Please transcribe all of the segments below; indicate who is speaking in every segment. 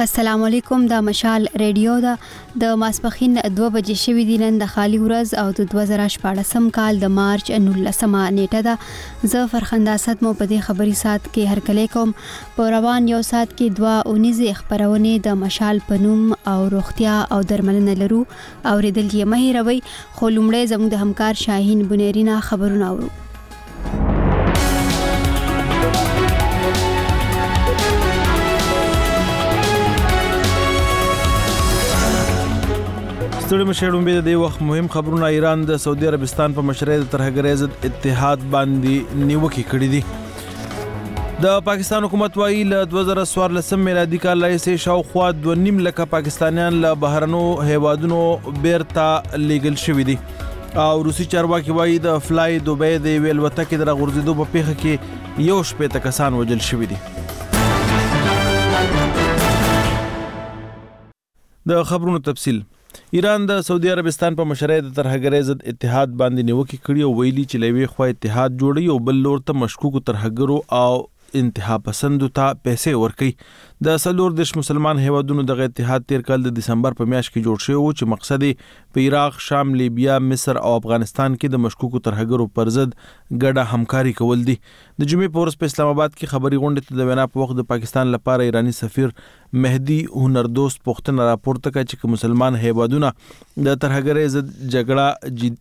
Speaker 1: السلام علیکم. د مشال ریډیو د ماسپخین 2 بجې شوې دي. نن د خالی ورځ او د 2014 کال د مارچ 19 نیټه ده. زه فرخنده اسد مو په دې خبري سات کې هرکلی کوم. په روان یو سات کې 2 خبرونه د مشال پنوم او روغتیا او درملنه لرو او ریدل یې مهیروي. خو لومړی زموږ د همکار شاهین بنيرینا خبرونه اورو.
Speaker 2: ستړي مشهورم به د وخت مهم خبرونه. ایران د سعودي عربستان په مشرۍ د ترهګرۍ ضد اتحاد باندې نیوکې کړې دي. د پاکستان حکومت وايي له 2014 میلادي کال راهیسې شاوخوا 2.5 لکه پاکستانیان له بهرنو هیوادونو بیرته لیږل شوي دي او روسي چارواکي وايي د فلای دوبۍ د یوې الوتکې د راغورځېدو په پیښه کې 1 کسان وژل شوي دي. د خبرونو تفصیل. ایران د سعودي عربستان په مشرۍ د ترهګرۍ ضد اتحاد باندې نیوکې کړې او ویلي چې لوي خو اتحاد جوړي او بل لور ته مشکوک ترهګرو او انتها پسندو ته پیسې ورکړي. د سلور مسلمان هیوادونو د اتحاد تیر کال د دسمبر په میاشت کې جوړ شوی و چې مقصد په عراق، شام، لیبیا، مصر او افغانستان کې د مشکوک ترهګرو پر ضد ګډه همکاري کول دي. د جمعې په ورځ په اسلام آباد کې خبري غونډې ته د وینا په وخت د پاکستان لپاره ایرانی سفیر مهدی هنردوست پوښتنه راپورته کړه چې مسلمان هیوادونه د ترهګرۍ ضد جګړه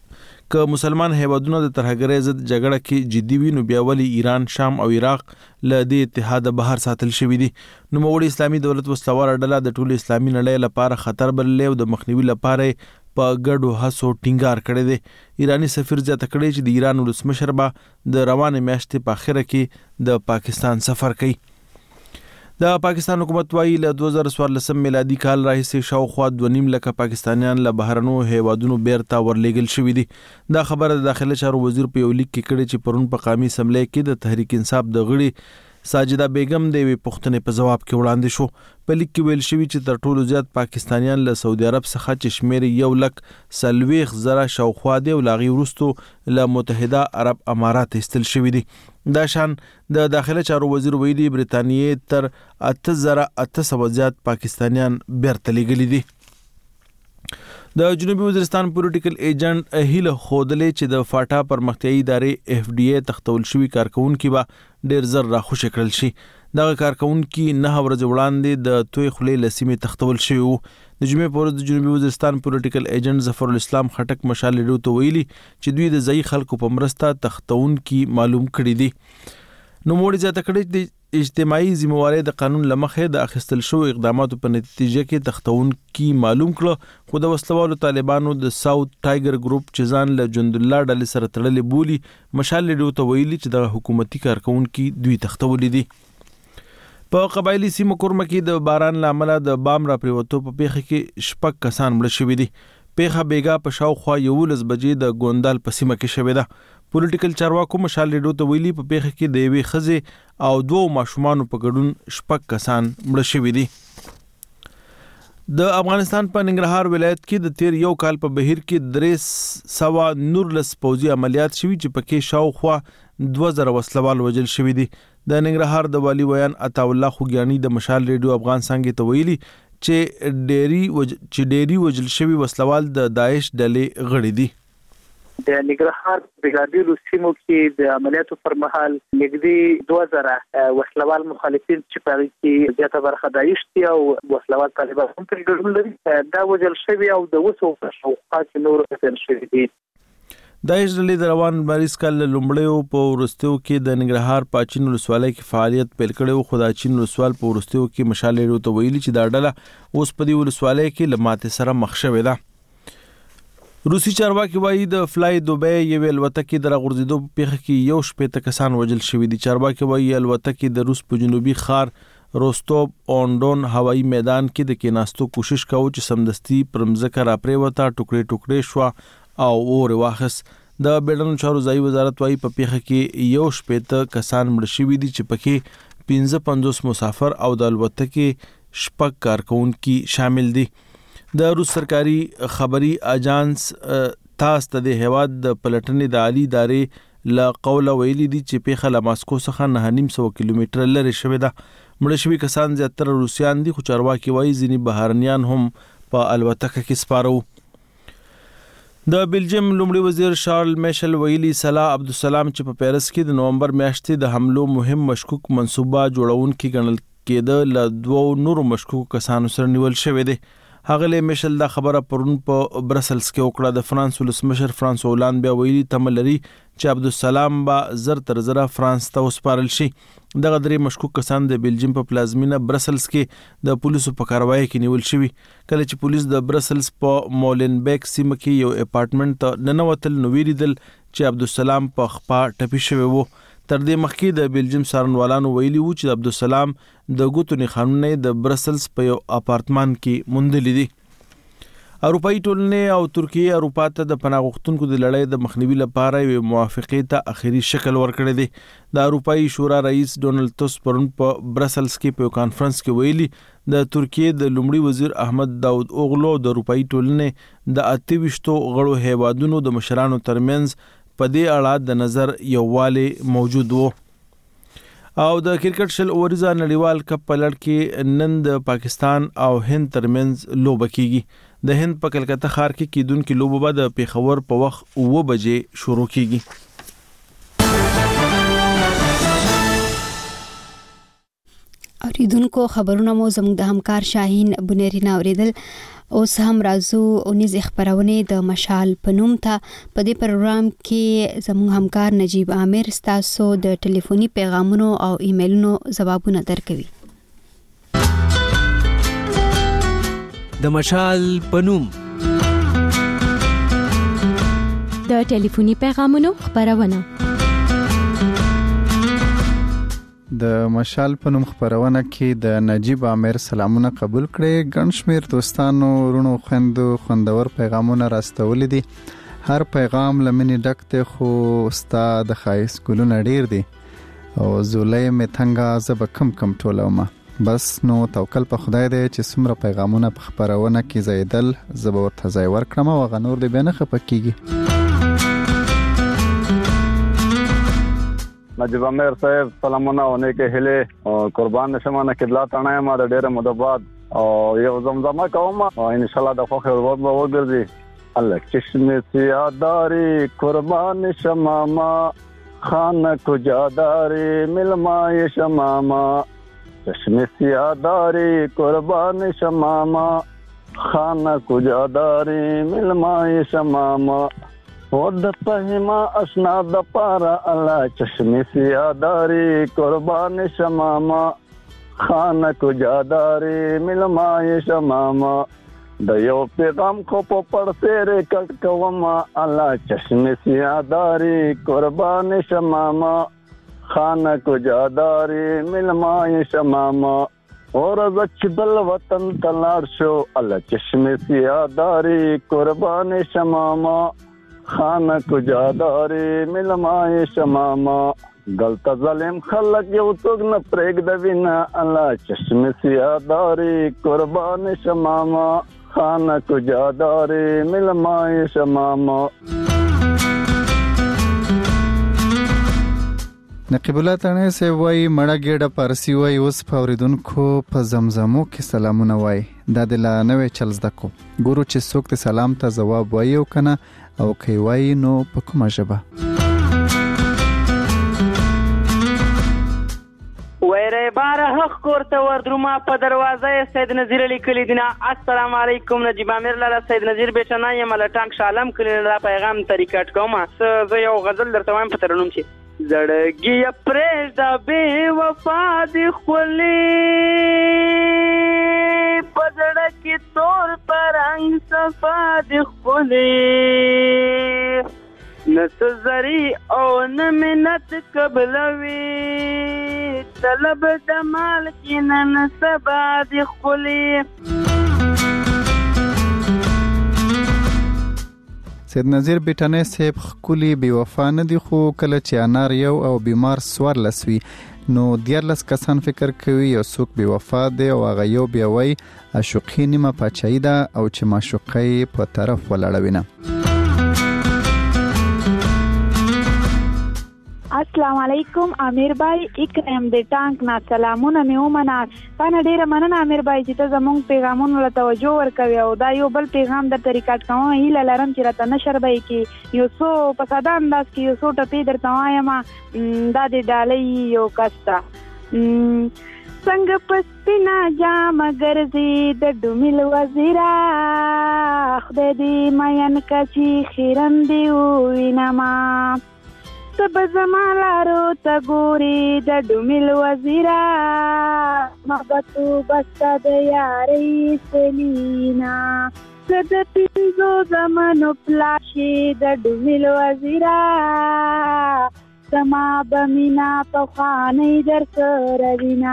Speaker 2: کې جدي وي نو بیا ولې ایران، شام او عراق له دې اتحاد بهر ساتل شوی دي. نو موړي اسلامي دولت وسلوار ډله د ټول اسلامي نړۍ لپاره خطر بللې او د مخنیوي لپاره په ګډو هڅو ټینګار کړی دی. ایرانی سفیر زیاته کړی چې د ایران ولسمشر به د روانې میاشتې په اخره کې د پاکستان سفر کوي. د پاکستان حکومت وايي له 2014 میلادي کال راهیسې شاوخوا 2.5 لکه پاکستانیان له بهرنو هیوادونو بیرته ورلیږل شوي دي. دا خبره د داخله چارو وزیر په یو لیک کې کړې چې پرون په قومي اسمبلی کې د تحریک انصاف د غړي ساجده بیگم د وی پښتنې په جواب کې وړاندې شو. په لیک کې ویل شوی چې تر ټولو زیات پاکستانیان له سعودي عرب څخه چې شمیر 1,40,000 شاوخوا دی او لاغي ورستو له متحده عرب امارات استل شوی دي. دا شان د داخله چارو وزیر ویلي برتانیې تر 8,800 زیات پاکستانیان بیرته لیږلي دي. د جنوبي وزیرستان پولیټیکل ایجنټ هیله خودلې چې د فاټا پرمختیایي ادارې FDA تختول شوی کارکونکو به ډیر زر راخوشي کړل شي. دغه کارکونکو 9 ورځې وړاندې د توي خلې لسیمه تختول شوی وو. د جمعې په ورځ د جنوبي وزیرستان پولیټیکل ایجنټ ظفر الاسلام خټک مشال ریډیو ته ویلي چې دوی د ځای خلکو په مرسته تختونکو معلوم کړي دي. نو موړي زیاته کړي چې اجتماعي ذمہواری د قانون لمخې د اخیستل شو اقداماتو په نتیجه کې تختونکو معلوم کړه. خو د وسلوالو طالبانو د ساوث ټایګر ګروپ چې ځان له جند الله ډلې سره تړلې بولی مشال ریډیو ته ویلي چې د حکومتي کارکونکو دوی تختولې دي. په قبایلی سیمو کورمه کې د باران لامل د بام را پریوتو په پیښه کې 6 کسان مړ شوي دي. پیښه بیګا په شاوخوا 11 بجې د ګوندال په سیمه کې شوې ده. پولیټیکل چارواکو مشال ریډیو ته ویلي په پیښه کې د یوې ښځې او 2 ماشومان په ګډون 6 کسان مړ شوي دي. د افغانستان په ننګرهار ولایت کې د تیر یو کال په بهیر کې 319 پوځي عملیات شوي چې پکې شاوخوا 2000 وسلوال وژل شوي دي. د ننګرهار د والی ویان عطا الله خوګیانی د مشال ریډیو افغان څنګه ته ویلي چې ډيري وژل شوي وسلوال د داعش ډلې غړي دي.
Speaker 3: د ننګرهار بریګاډي سیمو کې د عملیاتو پر مهال نږدې 2000 وسلوال مخالفین چې په کې زیاته برخه داعش دي او وسلوال طالبان هم په ګډون لري دا وژل شوي او د وسو په شوقات نور څه شوي دي.
Speaker 2: داعش ډلې د روان مریض کال لومړیو په ورستیو کې د ننګرهار پاچین ولسوالۍ کې فعالیت پیل کړو. خو د چین ولسوال په ورستیو کې مشال ریډیو ته ویلي چې دا ډله اوس په دې ولسوالۍ کې لماته سره مخ شوې ده. روسي چارواکي وايي د فلای دوبۍ یوې الوتکې د راغورځېدو په پیښه کې 1 کسان وژل شوي دي. چارواکي وايي الوتکې د روس په جنوبي ښار روستوب اون ډون هوایي میدان کې د کېناستو کوشش کاوه چې سمدستي پر مځکه را پریوته ټوکړې شو او اور واخس. د بیړنیو چارو ځای وزارت وايي په پیښه کې 1 کسان مړ شوي دي چې پکې 55 مسافر او د الوتکې 6 کارکونکو شامل دي. د روس سرکاري خبري اجانس تاس ته د هواد د پلټنې د عالی ادارې له قوله ویلي دي چې پیښه له ماسکو څخه 9.5 کیلومتره لرې شوې ده. مړه شوي کسان زیاتره روسیان دي، خو چارواکي وایي ځینې بهرنیان هم په الوتکه کې سپاره وو. د بلجیم لومړي وزیر شارل میشل ویلي صلاح عبدالسلام چې په پیرس کې د نومبر میاشتې د حملو مهم مشکوک منصوبه جوړونکي ګڼل کېده له 2 نورو مشکوکو کسانو سره نیول شوی دی. هغه میشل دا خبره پرون په برسلز کې وکړه. د فرانس ولسمشر فرانس هولند بیا ویلي تمه لري چې عبدالسلام به زر تر زره فرانس ته وسپارل شي. دغه 3 مشکوک کسان د بلجیم په پلازمینه برسلز کې د پولیسو په کاروایی کې نیول شوي. کله چې پولیس د برسلز په مولنبیک سیمه کې یو اپارټمنټ ته ننوتل نو ویریدل چې عبدالسلام په خپا ټپي شوی وو. تر دې مخکې د بلجیم څارنوالانو ویلي وو چې عبدالسلام د ګوتو نښانونه د برسلز په یو اپارتمان کې موندلي دي. اروپایي ټولنې او ترکیه اروپا ته د پناه غوښتونکو د لړۍ د مخنیوي لپاره یو موافقې ته اخیری شکل ورکړی دی. د اروپایي شورا رئیس ډونالد تسک پرون په برسلز کې په کانفرنس کې ویلي د ترکیه د لومړي وزیر احمد داود اوغلو د اروپایي ټولنې د 28 غړو هیوادونو د مشرانو ترمنځ په دې اړه د نظر یووالی موجود وو. او د کرکټ شل اوریزه نړیوال کپ په لړ کې نن د پاکستان او هند ترمنځ لوبه کیږي. د هند په کلکته ښار کې کیدونکې لوبه به د پیښور په وخت 9 بجې شروع کیږي.
Speaker 1: اوریدونکو خبرونه مو زموږ د همکار شاهین بنيرین اوریدل. اوس هم راځو اونیز خبرونه د مشال پنوم ته. په دې پروګرام کې زموږ همکار نجیب عامر ستاسو د ټلیفوني پیغامونو او ایمیلونو ځوابونه درکوي.
Speaker 4: د مشال پنوم
Speaker 5: د ټلیفوني پیغامونو خبرونه.
Speaker 6: د مشال پنوم خبرونه کې د نجیب عامر سلامونه قبول کړي. ګڼ شمیر دوستانو ورونو خويندو خوندور پیغامونه راستولي دي. هر پیغام لمنې ډک دی خو استاد خایس ګلونه ډیر دي او زولې می څنګه زب کم ټولومه. بس نو توکل په خدای دی چې څومره پیغامونه په خبرونه کې زیدل زب ورته ځای ورکړم او غنور دی بنه خپکیږي.
Speaker 7: نجیب عامر صاحب سلامونه او نیکه هله او قربان نشمانه قبله تانه ما د ډیره مده بعد او یو زمزمه کوم او ان شاء الله د خوخه ورود به وګرځي. الله چشمه سیاداری قربان شماما خانه کجاداری ملمای شماما چشمه سیاداری قربان شماما خانه کجاداری ملمای شماما ود پهما اسنا د پارا الله چشمه سیاداری قربان شماما خانه کجاداری ملمای شماما د یو پیغام کو په پړسره کټ کوما الله چشمه سیاداری قربان شماما خانه کجاداری ملمای شماما اور زچ بل وطن تلار شو الله چشمه سیاداری قربان شماما خانه کجاداری ملمای شماما غلط ظالم خلق یو توګ نه پرېګ د وینا الله چشمه سیاداری قربان شماما خانه کجاداری ملمای شماما.
Speaker 6: نقیب الله تانه سه وای مړه ګډه پارسی وای اوس فوریدونکو په زمزمو کې سلامونه وای. دا د لا نوې چل زده کو ګورو چې څوک ته سلام ته جواب وایو کنه او کوي وای نو په کومه ژبه.
Speaker 8: ویره بار حق کوړه وردروما په دروازه سید نذیر علی کلی دینا. السلام علیکم نجیب عامر لاله سید نذیر بیٹنا یم له ټانک شالم کلی لا پیغام طریقټ کوم. زه یو غزل درته وایم په ترنوم چې زړګي پرې د بے وفا دی خولي پزړه کې تور پرنګ صفا دی خولي نسزري او نمنت قبلوي طلب د مال کې نن سبا دی خولي.
Speaker 6: سید نذیر بیٹانه صاحب خولي بی وفا نه دی خو کله چې انار یو او بیمار سوار لسوي نو 14 کسان فکر کوي یو څوک بی وفا دی او هغه یو بیا وای عاشقی نیمه پچای ده او چې معشوقې په طرف ولاړوینه.
Speaker 9: السلام علیکم امیر بای اکرم د ټانک نا سلامونه مې ومنه. پانه ډیره مننه امیر بای چې ته زموږ پیغامونو له توجه ورکوي او دا یو بل پیغام درته ریکارډ کوم. هیله لرم چې راته نشر به کې یو څو په ساده انداز کې یو څو ټپې درته وایم. دا د ډالۍ یو کس ته څنګه پسپینا جام ګرځي د ډومیل وزیرا خدای دې مین کچی خیرن دی وینما سب زمالارو تا ګوري د ډومیل وزیرا مغتو بستا د یاري سلینا د پینځو زمانو پلاشي د ډومیل وزیرا سما بمینا پخوانی در سره وینا.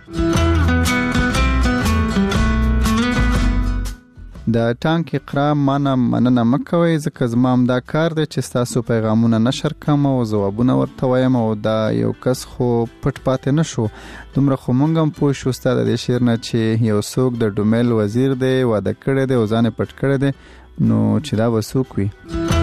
Speaker 6: د ټانک اقرا مننه مکوئ ځکه زما هم دا کار دی چې ستاسو پیغامونه نشر کم او ځوابونه ورته وایم او دا یو کس خو پټ پاتې نشو. دومره خو مونږ هم پوه شو ستا د دې شعر نه چې یو څوک د ډومیل وزیر دی واده کړی دی او ځان یې پټ کړی دی نو چې دا به څوک وي.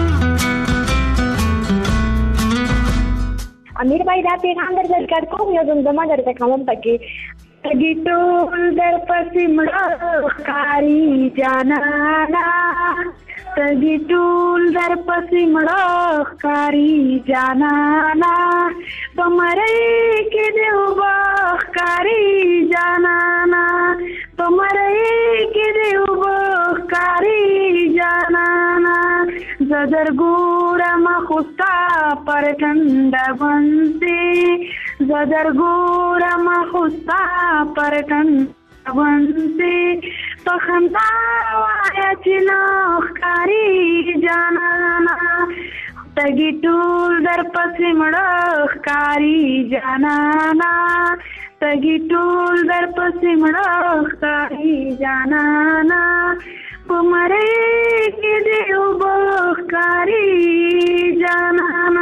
Speaker 10: امیر بھائی دا پیغام در ذکر کوم یو زمزمه درته کوم پکې تګی ټول در پسې مړه ښکاري جانانا تګی ټول در پسې مړه ښکاري جانانا تمرې کې دې وبا ښکاري جانانا تمرې کې دې وبا ښکاري جانانا زدر ګورم خوستا پر ټنډه باندې زدر ګورم خوستا پر ټنډه باندې په خندا وایه چې نه ښکاري جانانا تګي ټول در پسې مړه ښکاري جانانا تګي ټول در پسې مړه ښکاري جانانا پمرے کې دې وبا ښکاري جانانا.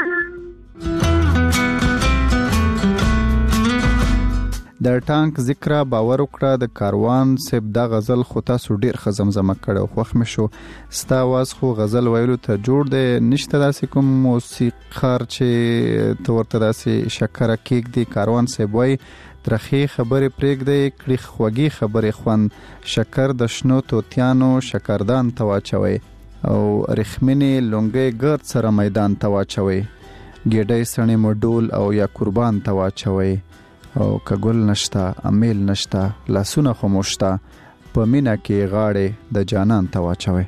Speaker 6: د ټانک ذکر باور وکړه د کاروان سب دا غزل خو تاسو ډیر خزمزمه کړو خوښ مې شو. ستا واز خو غزل ویلو ته جوړ دی نشته داسې کوم موسیقار چې تو ورته داسې شکر کېک دی کاروان سب وای ترخی خبرې پرېږدي کړي خوږی خبرې خوند شکر د شنو توتیانو شکردان تواچوي او رخمنې لونګي ګرد سره میدان تواچوي ګډای سړې مډول او یا قربان تواچوي او کګل نشتا امیل نشتا لاسونه خاموشتا په مینا کې غاړې د جانان تواچوي.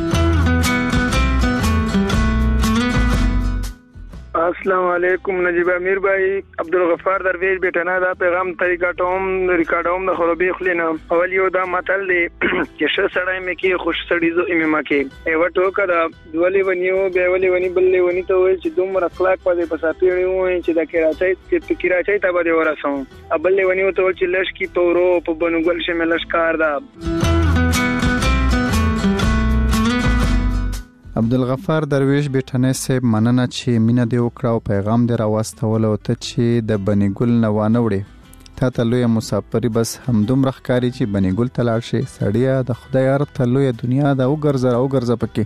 Speaker 11: السلام علیکم نجیب امیر بھائی عبدالغفار درویش بیٹنا دا پیغام ریکارډوم د خرابې خلینا اول یو دا متل دی چې ش سړی مې کې خوش سړی زو امه کې ایو ټوکا دا ولې ونیو به ولې ونی بلې ونی ته وای چې دومره اخلاق پدې پساتېړي وای چې دا کراچۍ ته به ورسوم ابلې ونیو ته چې لش کی تورو په بنوګل شمه لشکار دا.
Speaker 6: عبدالغفار درویش بیٹنه صاحب مننه چې مینه دی وکړه او پیغام دی راوستول او ته چې د بنی ګل نه وانوړې تا ته لوی مسافری بس همدومره ښکاري چې بنی ګل ته لاړ شي سړیا د خدای ارض ته لوی دنیا دا وګرځه پکې.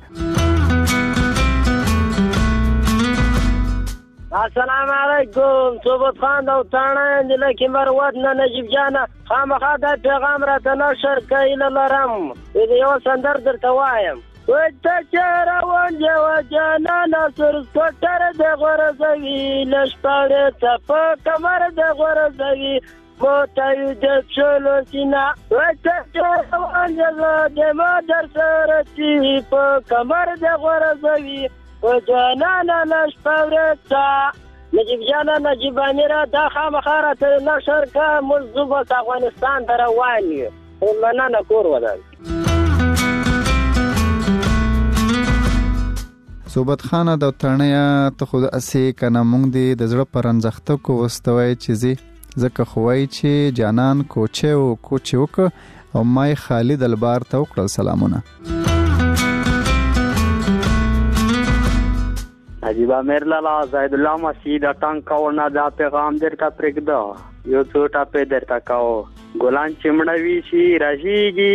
Speaker 12: السلام علیکم صوبت خان او تاڼه اندله کې مروت نه نجیب جانه خامخا دا پیغام راته نشر کوي لرم یو سندر درته وایم وته چروان جو جانانا سر سټر د غرزوي لشپړ ته په کمر د غرزوي موتای د چلو سینا وته چروان جو د ما در سره چې په کمر د غرزوي او جانانا لشپړ ته نجیب جانا نجیب امیر دا خامخاره ته نشر کا موضوع افغانستان درواني مننه کور ودان.
Speaker 6: صوبت خانه د تڼیا ته خود اسی کنه مونږ دی د زړه پرنځخته کو واستوي چیزي زکه خوای چې جانان کوچه او کوچوک او مای خالد البار ته وکړل سلامونه.
Speaker 13: عجیب امیر لالا زید الله مسجد ټانک کاونا دا پیغام درته پرېږده یو څو ټاپې درته کاو ګلان چمړوي شي راځيږي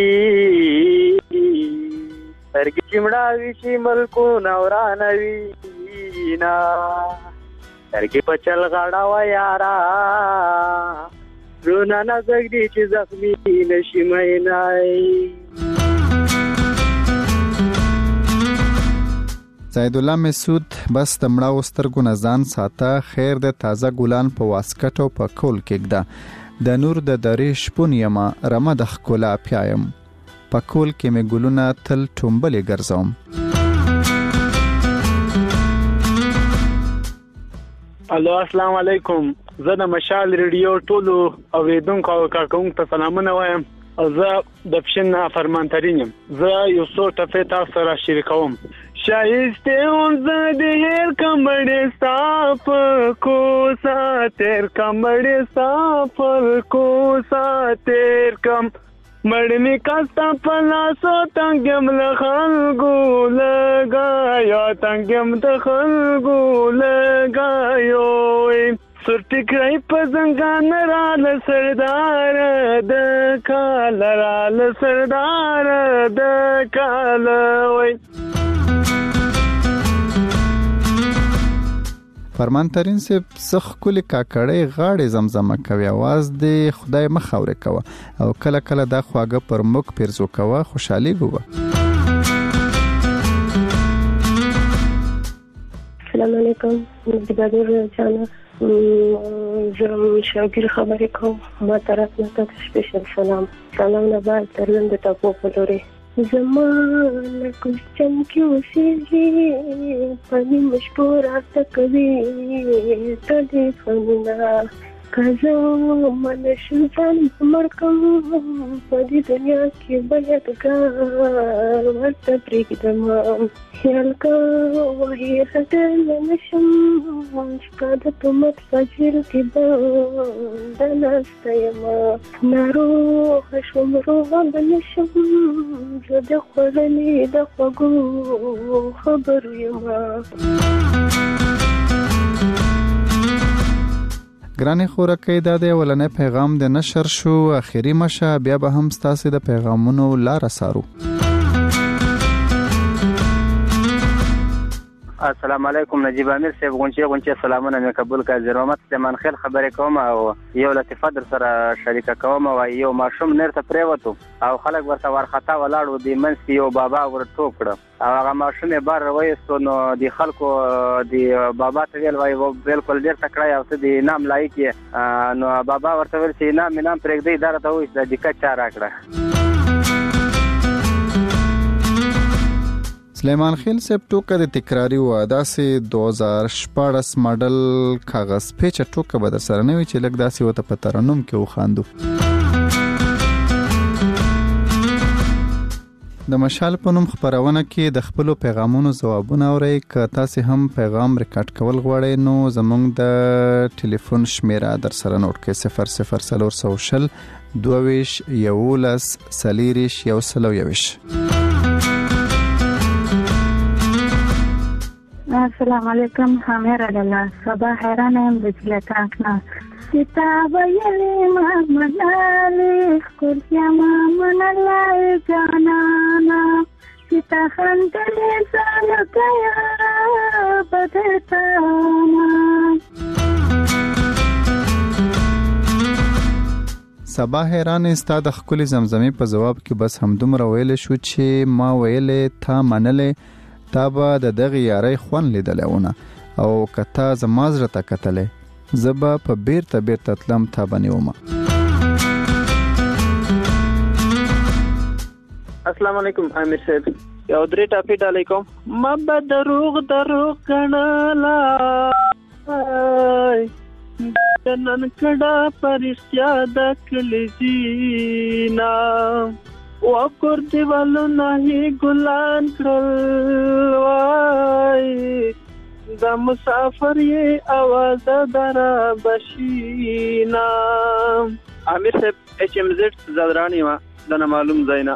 Speaker 13: سرګي چمړاوي شي ملکو نورانوي نا ترکی په چل غاړه و یارا رونا نزګدي چې زخمي نشي مینای.
Speaker 6: زید الله مسعود بس د مړاو سترګو نه ځان ساته، خیر د تازه ګلان په واسکټ او په کول کېږده، د نور د درې شپون یما رمه د ښکلا پیایم، په کول کې مې ګلونه تل ټومبلې ګرځوم.
Speaker 13: الو السلام علیکم. زه د مشال ریډیو ټولو اوریدونکو او کارکونکو ته سلامونه وایم. زه د پښین فرمانترین یم. زه یو څو ټپې تاسو سره شریکوم. شایسته اونځه د هر کمړې صاف کو ساتر کمړې صاف کو ساتر کم مړنی کاستا پلاسو تنگم لخلګو لګایا تنگم د خلګو لګایو سرتی کرای په زنګان را ل سردار د کال را ل سردار د کال وای.
Speaker 6: فرمانترین صاحب سخ کلی کاکړې غاړې زمزمه کوي، आवाज دې خدای مخ اورې کوه او کله کله دا خواږه پر مخ پیرزو کوه، خوشحالي ګوه.
Speaker 10: السلام علیکم نجیبادور جانا، زه شاګر خبرې کوم. ما طرف نه تاسو سپیشل سلام نه بعد ترلند ټاپو په لوري زما لکوشچن کې اوسېږي پنی مشپوره تکوي ټلیفونونه کزو من شوزان مرکم په دې دنیا کې باید ګار ورته پرېږدم خیال کوه هدل نشم ستا د تومت فجر کې بنده ناسته یم ناروغه شوم روغه به نشم زه د خوړلې د خوږو خبرو یم.
Speaker 6: ګرانې خورکۍ دا د ولنې پیغام د نشر شو، اخیری مشه بیا به هم ستاسو د پیغامونو لار سارو.
Speaker 13: السلام علیکم نجیب امیر صاحب، غونچه سلامونه مې قبول کړ. زه رحمت سلیمان خیل خبرې کوم او یو لطیفه در سره شریکه کوم. او یو ماشوم نرته پریوتو او خلک ورته ورخطا ولاړو، د منځ کې یو بابا ور ټوپ کړ او هغه ماشوم یې بار وایستو. نو د خلکو د بابا ته ویل وای بالکل ډیر تکړه او ته د نام لایق یې. نو بابا ورته ویل چې نام پرېږدي دا راته وایي د دقت چا راکړه.
Speaker 6: سلیمان خیل صاحب ټوکه د تکراری و داسې 2014 ماډل کاغذ پیچه ټوکه به در سره نه وي چې لږ داسې وته په ترنم کې وخاندو. د مشال په نوم خبرونه کې د خپل پیغامونو ځوابونه اورئ. که تاسو هم پیغام ریکارډ کول غواړئ نو زموږ د ټلیفون شمیره در سره نوٹ کړئ 00420 22 11 40 121.
Speaker 9: السلام علیکم حامر الله صباح حیران یم د چلتانک نه کتاب یې ما مناله کوریا ما مناله جانانا کتا خندلې ساله کیا بدتانا.
Speaker 6: سبا حیران استاد خپل زمزمه په جواب کې بس همدومره ویل شو چې ما ویلې تا منلې تا به د دغه یارۍ خون لیدلونه او کتا زما زړه ته کتلې زبا په بیرته تلم تا بنیومه.
Speaker 8: السلام علیکم امیر صاحب، یو درې ټاپی علیکم. ما به دروغ کڼالا نن کډا پرشتیا د کلیزینا وکور دیوالو نهی ګلان کړل وای د مسافر یې आवाज درا بشینا. امیر صاحب HMZ زدرانی ما دنه معلوم زینا.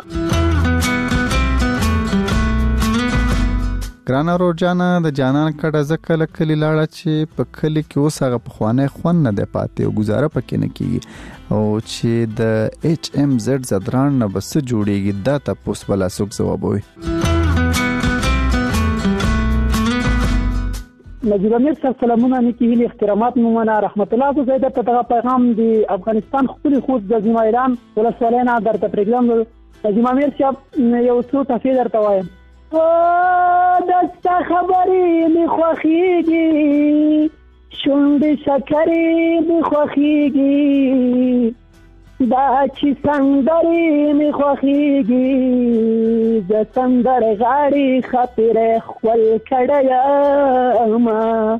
Speaker 6: ګرانه روجانا د جانان کډه زکل کلی لاړه چې په کلی کې اوس هغه په خوانه خون نه دی پاتې او گزاره پکې نه کیږي او چې د HMZ زدران نه بس جوړیږي دا تاسو بلا سوک جواب وي.
Speaker 13: نجیب امیر صاحب سلامونه نیکی هیلې احترامات ممنه رحمت الله ابو زید ته دغه پیغام دی افغانستان خپل خود د زما ایران ولسوالۍ نه درته پرېږدم. نجیب امیر صاحب یو څو ټکي درته وایم. دسته خبرې مې خوښېږي، شونډې شکرې مې خوښېږي، دا چې سندرې مې خوښېږي، د سندر غاړې خاطرې خپل کړی یم.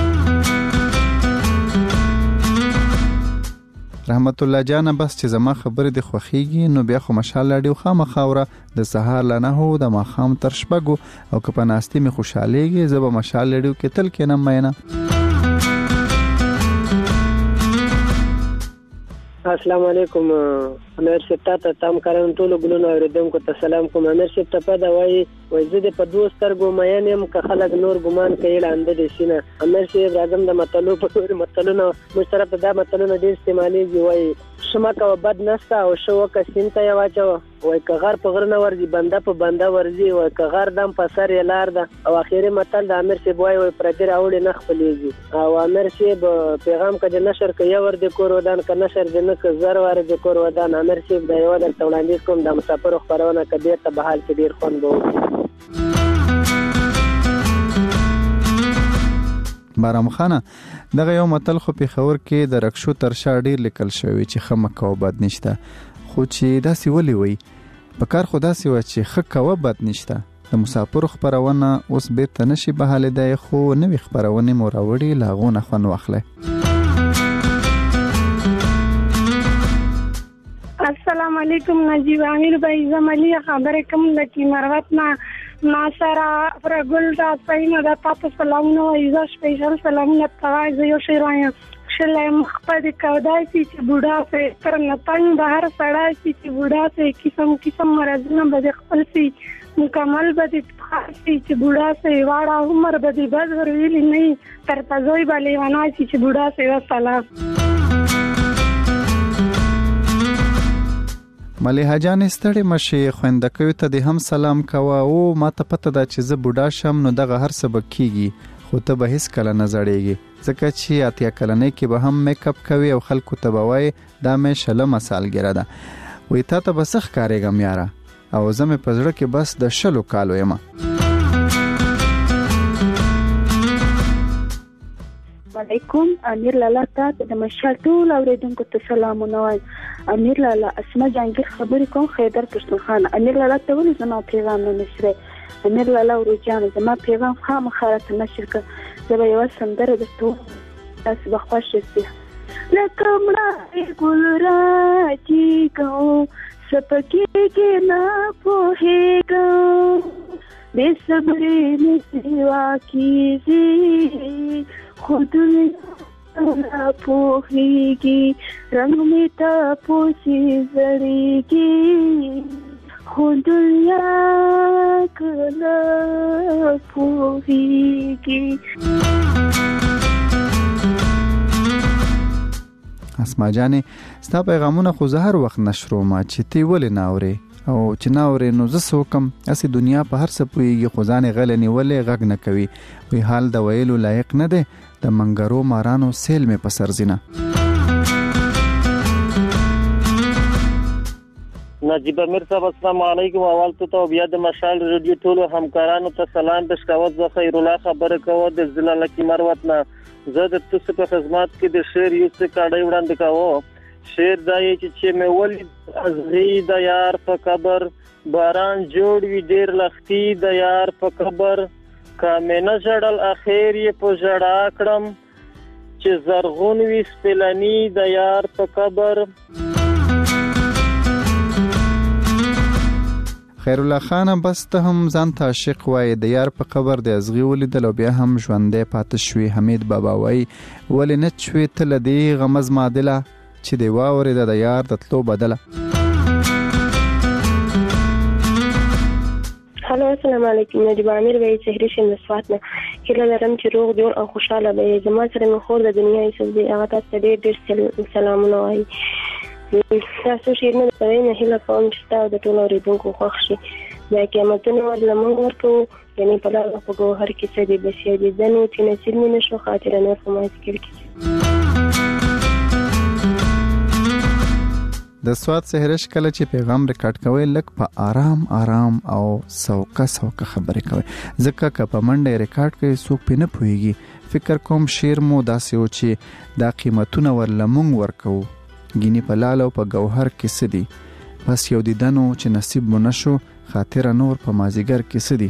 Speaker 6: رحمت الله جان بس چې زما خبرې د خوښیږي نو بیا خو مشال راډیو خامخا اوره د سهار له 9 د ماښام تر 6 او که په ناستې مې خوشحالېږي زه به مشال راډیو کې تل کېنم مینه.
Speaker 12: السلام علیکم امیر صاحب ته تام کاران ټول ګلونو اوریدونکو ته سلام کوم. امیر صاحب ته پد وای زه د په دوه سترګو مېن يم که خلک نور ګمان کوي لاندې دي سینه. امیر صاحب راځم د مطلب په مطلبونو مشترک د مطلبونو ډیر استعمالي وای شمه کا بد نستا او شو کسین ته واچو وای که غر په غر نه ورځي بنده په بنده ورځي وای که غر دم په سر یې لار ده. او اخیری مطلب د امیر صاحب وای پردې راوړي نه خپلېږي. او امیر صاحب پیغام کړي نشر کوي ور د کور ودان ک نشر د نه ک زر ور د کور ودان. امیر صاحب د یو د تولاندې کوم د مسافر خبرونه کډیر ته بحال کې ډیر خوند وو.
Speaker 6: بارام خانه دغه یو متل خو په خبر کې د رکشو تر شا ډیر لیکل شوی چې خمک او بد نشته، خو چې داسې ولي وي په کار خو داسې و چې خک او بد نشته. د مسافر خبرونه اوس بیرته نشي بهاله دی خو نوې خبرونه موراوړي لاغونه خون واخله.
Speaker 14: السلام علیکم نجیب امیر بھائی زمالی خبر کوم لکی مروت ناصرا فرګل دا پاینه دا تاسو سلامونه ایزا سپیشل سلامونه تاسو یو شی رایم شلم خپل کودای چې بوډا په تر نه پنځ بهر سړای چې بوډا په قسم قسم مرزونه به خپل سي مکمل به چې بوډا په واړه عمر به بد ورېلی نه تر تاسو باندې ونای چې بوډا په سلام.
Speaker 6: ملیحه جان ستړي مشي خوندکوي ته د هم سلام کوه او ما ته پته ده چې زه بوډا شم نو دغه هر څه بکیږي خو ته به هیڅ کله نه زړېږي ځکه چې اتیا کلنۍ کې به هم میک اپ کوي او خلکو ته به وایي دا مې شلمه سالګره ده وایي تا ته به څه ښکارېږم یاره او زه مې په زړه کې بس د 10 کالو یم.
Speaker 9: علیکم امیر لالا ته د مشال ټول اوریدونکو ته سلامونه وایم. امیر لالا اسماء جهانگیر خبرې کوم خیدر پښتون خان. امیر لالا ته ولې زما پیغام نه نشره؟ امیر لالا ورجان زما پیغام خامخا ته نشر کړه. زه به یو سندره د تو تاسو به خوښ شئ. لکه مړه ګل راځي کو سپکې کې نه پوهېږم بې صبرې مې سیوا کیږي خود نه پوهېږي رنګ مې تپوسي زړېږي خو دنیا کله پوهېږي.
Speaker 6: اسما جانې ستا پیغامونه خو زه هر وخت نشروم چې تی ولې نه اورې او چې نه اورې نو زه څه وکم؟ هسې دنیا په هر څه پوهېږي خو ځان یې غلی نیولې غږ نه کوي. وی حال د ویلو لایق نه دی د منګرو مارانو سیل مې په سر ځینه.
Speaker 15: نجیب امیر صاحب السلام علیکم. اول ته بیا د مشال ریډیو ټولو همکارانو ته سلام پیش کوم. زه خیر الله خبره کوم د ضلع لکی مروت نه. زه د تاسو په خدمت کې د شعر یو څه کاډی وړاندې کوم. شعر دا چې مې ولید ازغی د یار په قبر باران جوړ وی ډیر لختی د یار په قبر کامنه جړل اخیر یې په جړا کړم چې زرغون وی سپلنی د یار په قبر.
Speaker 6: خیر الله خان بس ته هم ځان ته عاشق وای د یار په قبر د ازغي ولیدل او بیا هم ژوندې پاتې شوی. حمید بابا وای ولې نه چوي تل دی غمز مادله چې دی واوري د یار د تلو بدله.
Speaker 10: هلو السلام علیکم. نجیب امیر وای سحری شم نسوات نه کله لرم چې روغ جوړ او خوشاله به زما سره مې خور د دنیا یې سبزي هغه تاسو ډېر سلامونه وای. تاسو شیر نه کوي نه هله کوم چې تاسو د ټولو ریډونکو خوښ شي. دا قیمتونه ورله موږ ورکوو، یعنې په لاره په ګوهر کې څه دي بس یې د دنو چې نصیب مې نه شو خاطره نور په ما ذکر کې.
Speaker 6: د سواد سهرش کله چې پیغام ریکارډ کوي لک په آرام او سوکه خبرې کوي، ځکه که په منډه ریکارډ کوي څوک پې نه پوهیږي. فکر کوم شعر مو داسې و چې دا قیمتونه ورله مونږ ورکوو، ګینې په لال او په ګوهر کې څه دي بس یو دیدنو چې نصیب مو نشو خاطره نور په مازیګر کې څه دي.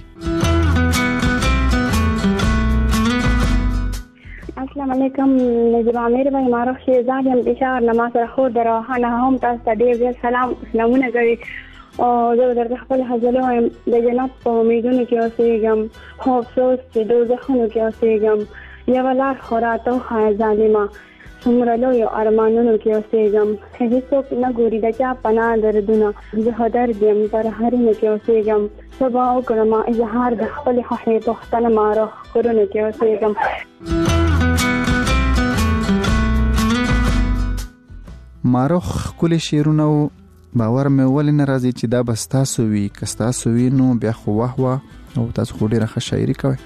Speaker 14: السلام علیکم نجیب عامر بھائی، معروف شهزاد یم پېښور نه. ما سره خور د روحانه هم تاسو ته ډېر سلامونه کوي او زه درته خپل هزله وایم د جنت په امیدونو کې اوسېږم، خو افسوس چې دوزخونو کې اوسېږم. یوه لار خو راته وښایه ظالمه، څومره لویو ارمانونو کې اوسېږم. هېڅوک نه ګوري د چا پناه دردونه، زه ښه درد یم پر هرینو کې اوسېږم. څه به وکړم اظهار د خپلې خوښې پوښتنه معروف کورونو کې اوسېږم.
Speaker 6: معروف ښکلي شعرونه و، باور مې ولې نه راځي چې دا به ستاسو وي. که ستاسو وي نو بیا خو واه او تاسو خو ډېره ښه شاعري کوئ.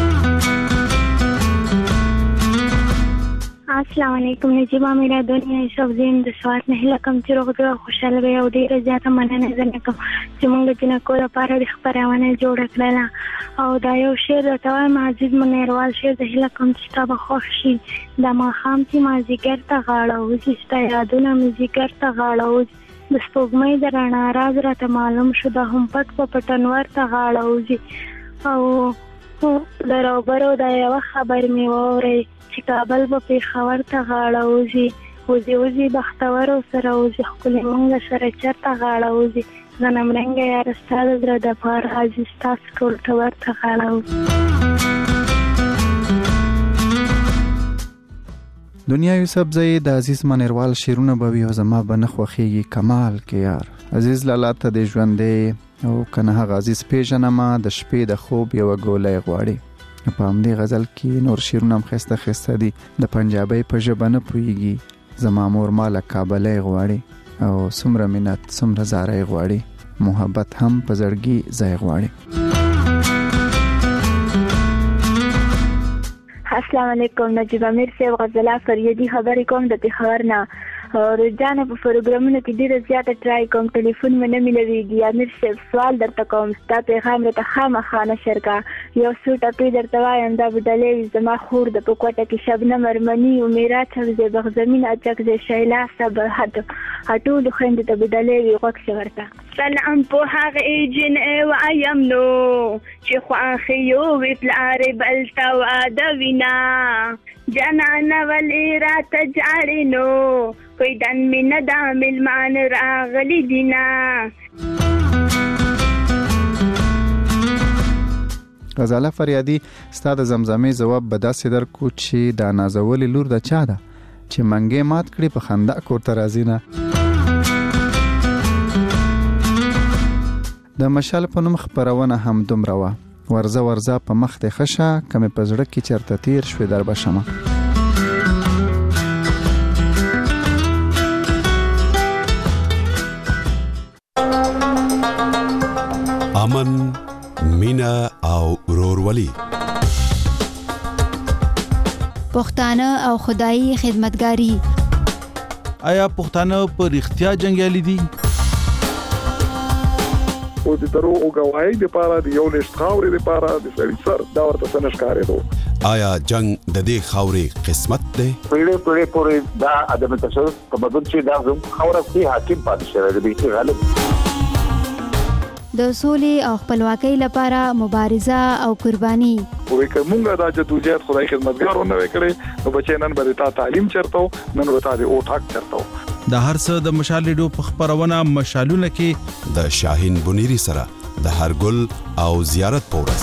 Speaker 14: السلام علیکم نجیب عامر، دنیا یوسف زیم د سواد نه هیله کوم چې روغ جوړ خوشاله وي او ډېره زیاته مننه زه کوم چې موږ جنکو لپاره د خپرونه جوړه کړله. او دا یو شعر راته وایم عزیز منیروال شعر د هیله کوم چې تا به خوښ شي. د ماښام چې مازدیګر ته غاړه وځي، ستا یادونه مې ځیګر ته غاړه وځي. د سپوږمۍ د رڼا راز راته معلوم شو، د هم پټ په پټنور ته غاړه وځي. او د روبرو د یوه خبر مې واورئ چې کابل به پېښور ته غاړه وځي. وځي بختورو سره وځي، ښکلې مونږ سره چېرته غاړه وځي. غنمرنګه یاره ستا د زړه د پاره عزیز ستاسو ټول ټور ته غاړه وځي.
Speaker 6: دنیا یوسف زئی د عزیز منیروال شعرونه به وي او زما به نه خوښیږي کمال کې یار. عزیز لالا ته د ژوندې او کنه هغه عزیز پیژنم د شپې د خوب یو ګولۍ غواړي. په همدې غزل کې نور شعرونه هم ښایسته دي. د پنجابۍ په ژبه نه پوهیږي، زما مور ماله کابلۍ غواړي او څومره منت څومره زارۍ غواړي، محبت هم په زړګي ځای غواړي.
Speaker 9: السلام علیکم نجیب امیر صاحب، غزله فریدی خبرې کوم د پېښور نه. روزانه په پروګرامونو کې ډېره زیاته ټرای کوم، ټلیفون مې نه ملویږي. امیر صاحب سوال درته کوم، ستا پیغام راته خامخا نشر کړه. یو څو ټپې درته وایم دا به ډلې وي. زما خور د په کوټه کې شبنم ارمني و میرا چغزې بغزمین اچکزې شیلا صبر هټولو خویندو ته به ډلې وي. غوږ شي ورته. سلام په هغې جنې وایم نو چې خواښې یو وي پلارې بل ته واده وینا. جانانه ولې راته جاړې نو کوئی دن می نه دا ملمان راغلی دینا.
Speaker 6: غزاله فریادی ستا د زمزمې جواب به داسې درکو چې دا نازولې لور د چا ده چې منګې مات کړي په خندا کور ته راځي نه. د مشال په نوم خپرونه هم دومره وه، ورځه په مخ دې خشه کمې په زړه کې چرته تیر شوې در بشمه.
Speaker 16: امن، مینا او ورورولي،
Speaker 1: پښتانه او خدایي خدمتګاری.
Speaker 2: آیا پښتانه په رښتیا جنگیالي دي؟
Speaker 17: او د دروغ غواړي د پاره د یو لښت خاورې د پاره د سړي سر دا ورته څنګه ښکارېدو.
Speaker 16: آیا جنگ د دې خاورې قسمت دی؟
Speaker 18: پیړې پورې دا ادم تشدد په بدل چې دا زموږ خاوره کې حاکم پاتې شوی دی غالب.
Speaker 1: د سولې او خپلواکۍ لپاره مبارزه او قرباني.
Speaker 17: وې کومه دا جدوجہد خدای خدمتګارونه وکړي نو بچی نن به تا تعلیم چرته نن به تا د او ټاک چرته.
Speaker 2: د هر څه د مشال ریډیو په خبرونه مشالونه کې
Speaker 16: د شاهین بنيري سره د هرګل او زیارت پورس.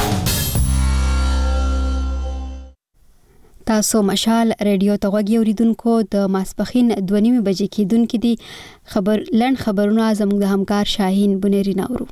Speaker 1: تاسو مشال ریډیو ته غوږی اوریدونکو د ماسپخین 2:30 بجې کېدونکې دي لنډ خبرونه زموږ د همکار شاهین بنيري ناورو.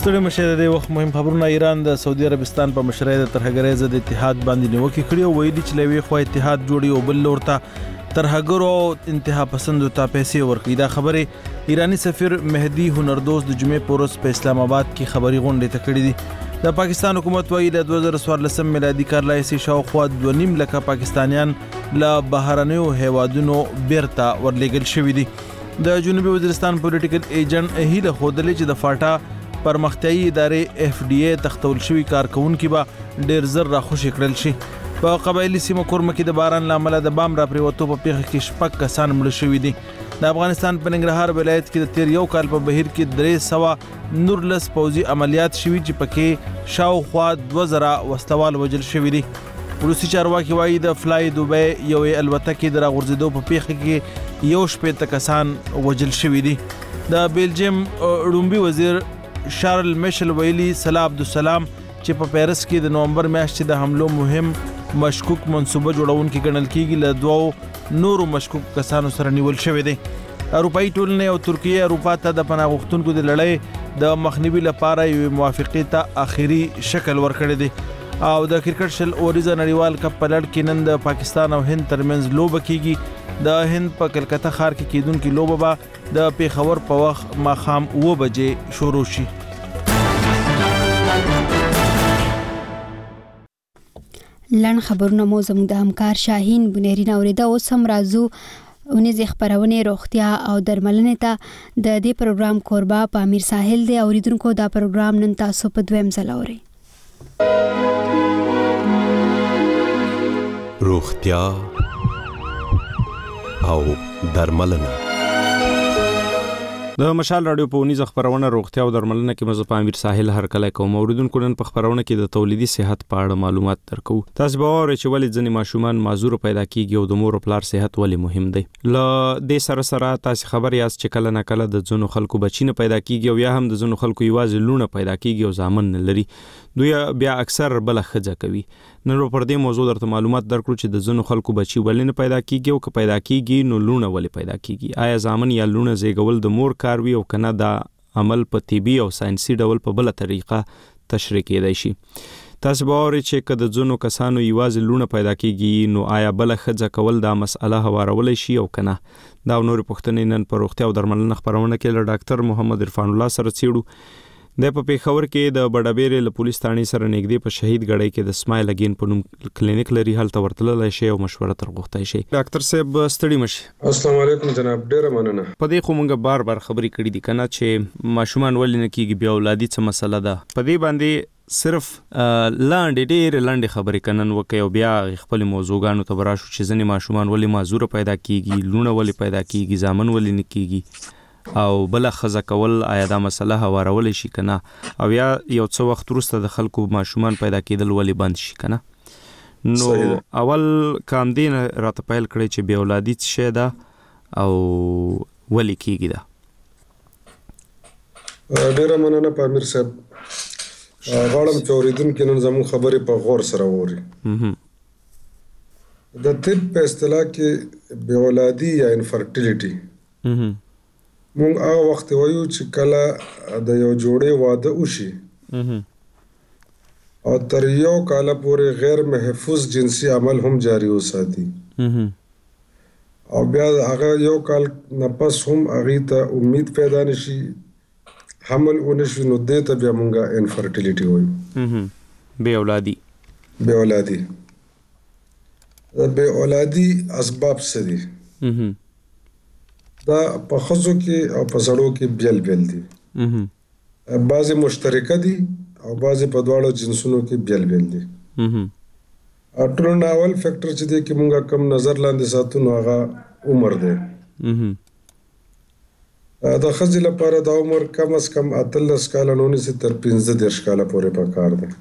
Speaker 2: ستړي مشه د وخت مهم خبرونه. ایران د سعودي عربستان په مشرۍ د ترهګرۍ ضد اتحاد باندې نیوکه کړې او ویلي چې لوي خو اتحاد جوړي او بل لورته ترهګرو انتها پسندو ته پیسې ورکړي. دا خبره ایرانی سفیر مهدی هنردوست د جمعې پورس په اسلام آباد کې خبري غونډه ته کړې دي. د پاکستان حکومت وایي د 2014 میلادي کال لایسي شاوخوا 2.5 لک پاکستانیان له بهرنیو هیوادونو بیرته ورلېږل شوي دي. د جنوبي وزیرستان پولیټیکل ایجنټ هیله خودلې چې د فاټا پرمختیایي ادارې FDA تختول شوی کارکونکو به ډیر زر راخوشي کړل شي. په قبایلی سیمو کورمه کې د باران لامل د بام را پریوتو په پیښه کې شپږ کسان مړ شوي دي. د افغانستان په ننګرهار ولایت کې د تیر یو کال په بهیر کې 319 پوځي عملیات شوي چې پکې شاوخوا 2000 وسلوال وژل شوي دي. روسي چارواکي وایي د فلای دوبۍ یو الوتکې د راغورځېدو په پیښه کې 1 کسان وژل شوي دي. د بیلجیم رومبي وزیر شارل میشل ویلی صلاح عبدالسلام چې په پیرس کې د نومبر میاشتې د حملو مهم مشکوک منصوبه جوړونکي ګڼل کېږي له 2 نورو مشکوک کسانو سره نیول شوی دی. اروپایي ټولنې او ترکیه اروپا ته د پناه غوښتونکو د لړۍ د مخنیوي لپاره یو موافقه ته اخیری شکل ورکړی دی. او د کرکټ شل اوریزه نړیوال کپ په لړ کې نن د پاکستان او هند ترمنځ لوبه کیږي. د هند په کلکته ښار کې کیدونکې لوبه به د پیښور په وخت ماښام 9 بجې شروع شي.
Speaker 1: لن خبرونه مو زموږ د همکار شاهین بنيرین اوریدا اوس هم راځو اونې خبرونه روغتیا او درملنې ته د دې پروګرام کوربه په امیر ساحل دی. اوریدونکو دا پروګرام نن تاسو په دویم ځل اورئ.
Speaker 16: روغتیا او درملنه.
Speaker 19: د مشال رادیو په ونیزه خبرونه روغتیا او درملنه کې مزه په امیر ساحل هر کله کوم اوریدونکو نن په خبرونه کې د تولیدي صحت په اړه معلومات درکو. تاسو به اورئ چې ولې ځینې ماشومان معذور پیدا کیږي او د مور او پلار صحت ولې مهم دی. ل دې سره تاسو خبر یاست چې کله نه کله د ځینو خلکو بچینه پیدا کیږي او یا هم د ځینو خلکو یوازې لونه پیدا کیږي او ځامن نه لري. دوی بیا اکثر بل خځه کوي. نن پر دې موضوع درته معلومات درکړو چې د ځینو خلکو بچي ولې نه پیدا کیږي او که پیدا کیږي نو لونه ولې پیدا کیږي. آیا ځامن یا لونه زیږول د مور کار وي او کنه دا عمل په طبي او ساينسي ډول په بل طریقه تشریح کېدای شي. تاسو به اورئ چې که د ځینو کسانو یوازې لونه پیدا کیږي نو آیا بل خځه کول دا مسأله هوارولای شي او کنه. دا نور پوښتنې نن پر روغتیا او درملنه خبرونه کې له ډاکټر محمد عرفان الله سره څېړو. د په پیښور کې د بډابېرې له پولیس ثانې سره نږدې په شهید غړی کې د سمایل اگین په نوم کلینیک لري. هلته ورتللی شي او مشوره ترغوښتای شي. ډاکټر صاحب ستړي مشه.
Speaker 20: السلام علیکم جناب، ډیره مننه.
Speaker 19: په دې خو مونږ بار خبرې کړې دي کنه چې ماشومان ولې نه کیږي بیا اولادي څه مسله ده. په دې باندې صرف لاندې خبرې کنن وکي او بیا خپل موضوعګانو ته براشو چې ځنې ماشومان ولې معذور پیدا کیږي، لونه ولې پیدا کیږي، ځامن ولې نه کیږي او بل خزه کول آیا دا مسله هوارول شي کنه او یا یو څو وخت وروسته د خلکو ماشومان پیدا کېدل ولې بند شي کنه. نو اول کام دین راته پیل کړی چې بیا اولادي څه ده او ولې کیږي دا.
Speaker 20: ډیره مننه پامیر صاحب. غواړم چې اوریدونکو نن زموږ خبرې په غور سره ووري. د طب په اصطلاح کې بیا اولادي یا انفرټیلیټي مونږ هغه وخت وایو چې کله د یو جوړې واده وشي او تر یو کال پورې غیر محفوظ جنسي عمل هم جاری وساتي او بیا هغه یو کال نه پس هم هغه ته امید پیدا نشي حمل ونشي نو دې ته بیا مونږه انفرټیلیټي وایو.
Speaker 19: بے اولادي.
Speaker 20: بے اولادي. بے اولادي اسباب څه دي؟ دا په خزو کې او په سړو کې بیل بیل دي. بعضې مشترکه دي او بعضې په دواړو جنسونو کې بیل بیل دي. ټولو نه اول فیکټر چې دی کې مونږه کم نظر لاندې ساتو نو هغه عمر دی. د ښځې لپاره دا عمر کم از کم 18 کاله نه ونیسي تر 15 کاله پورې پکار دی.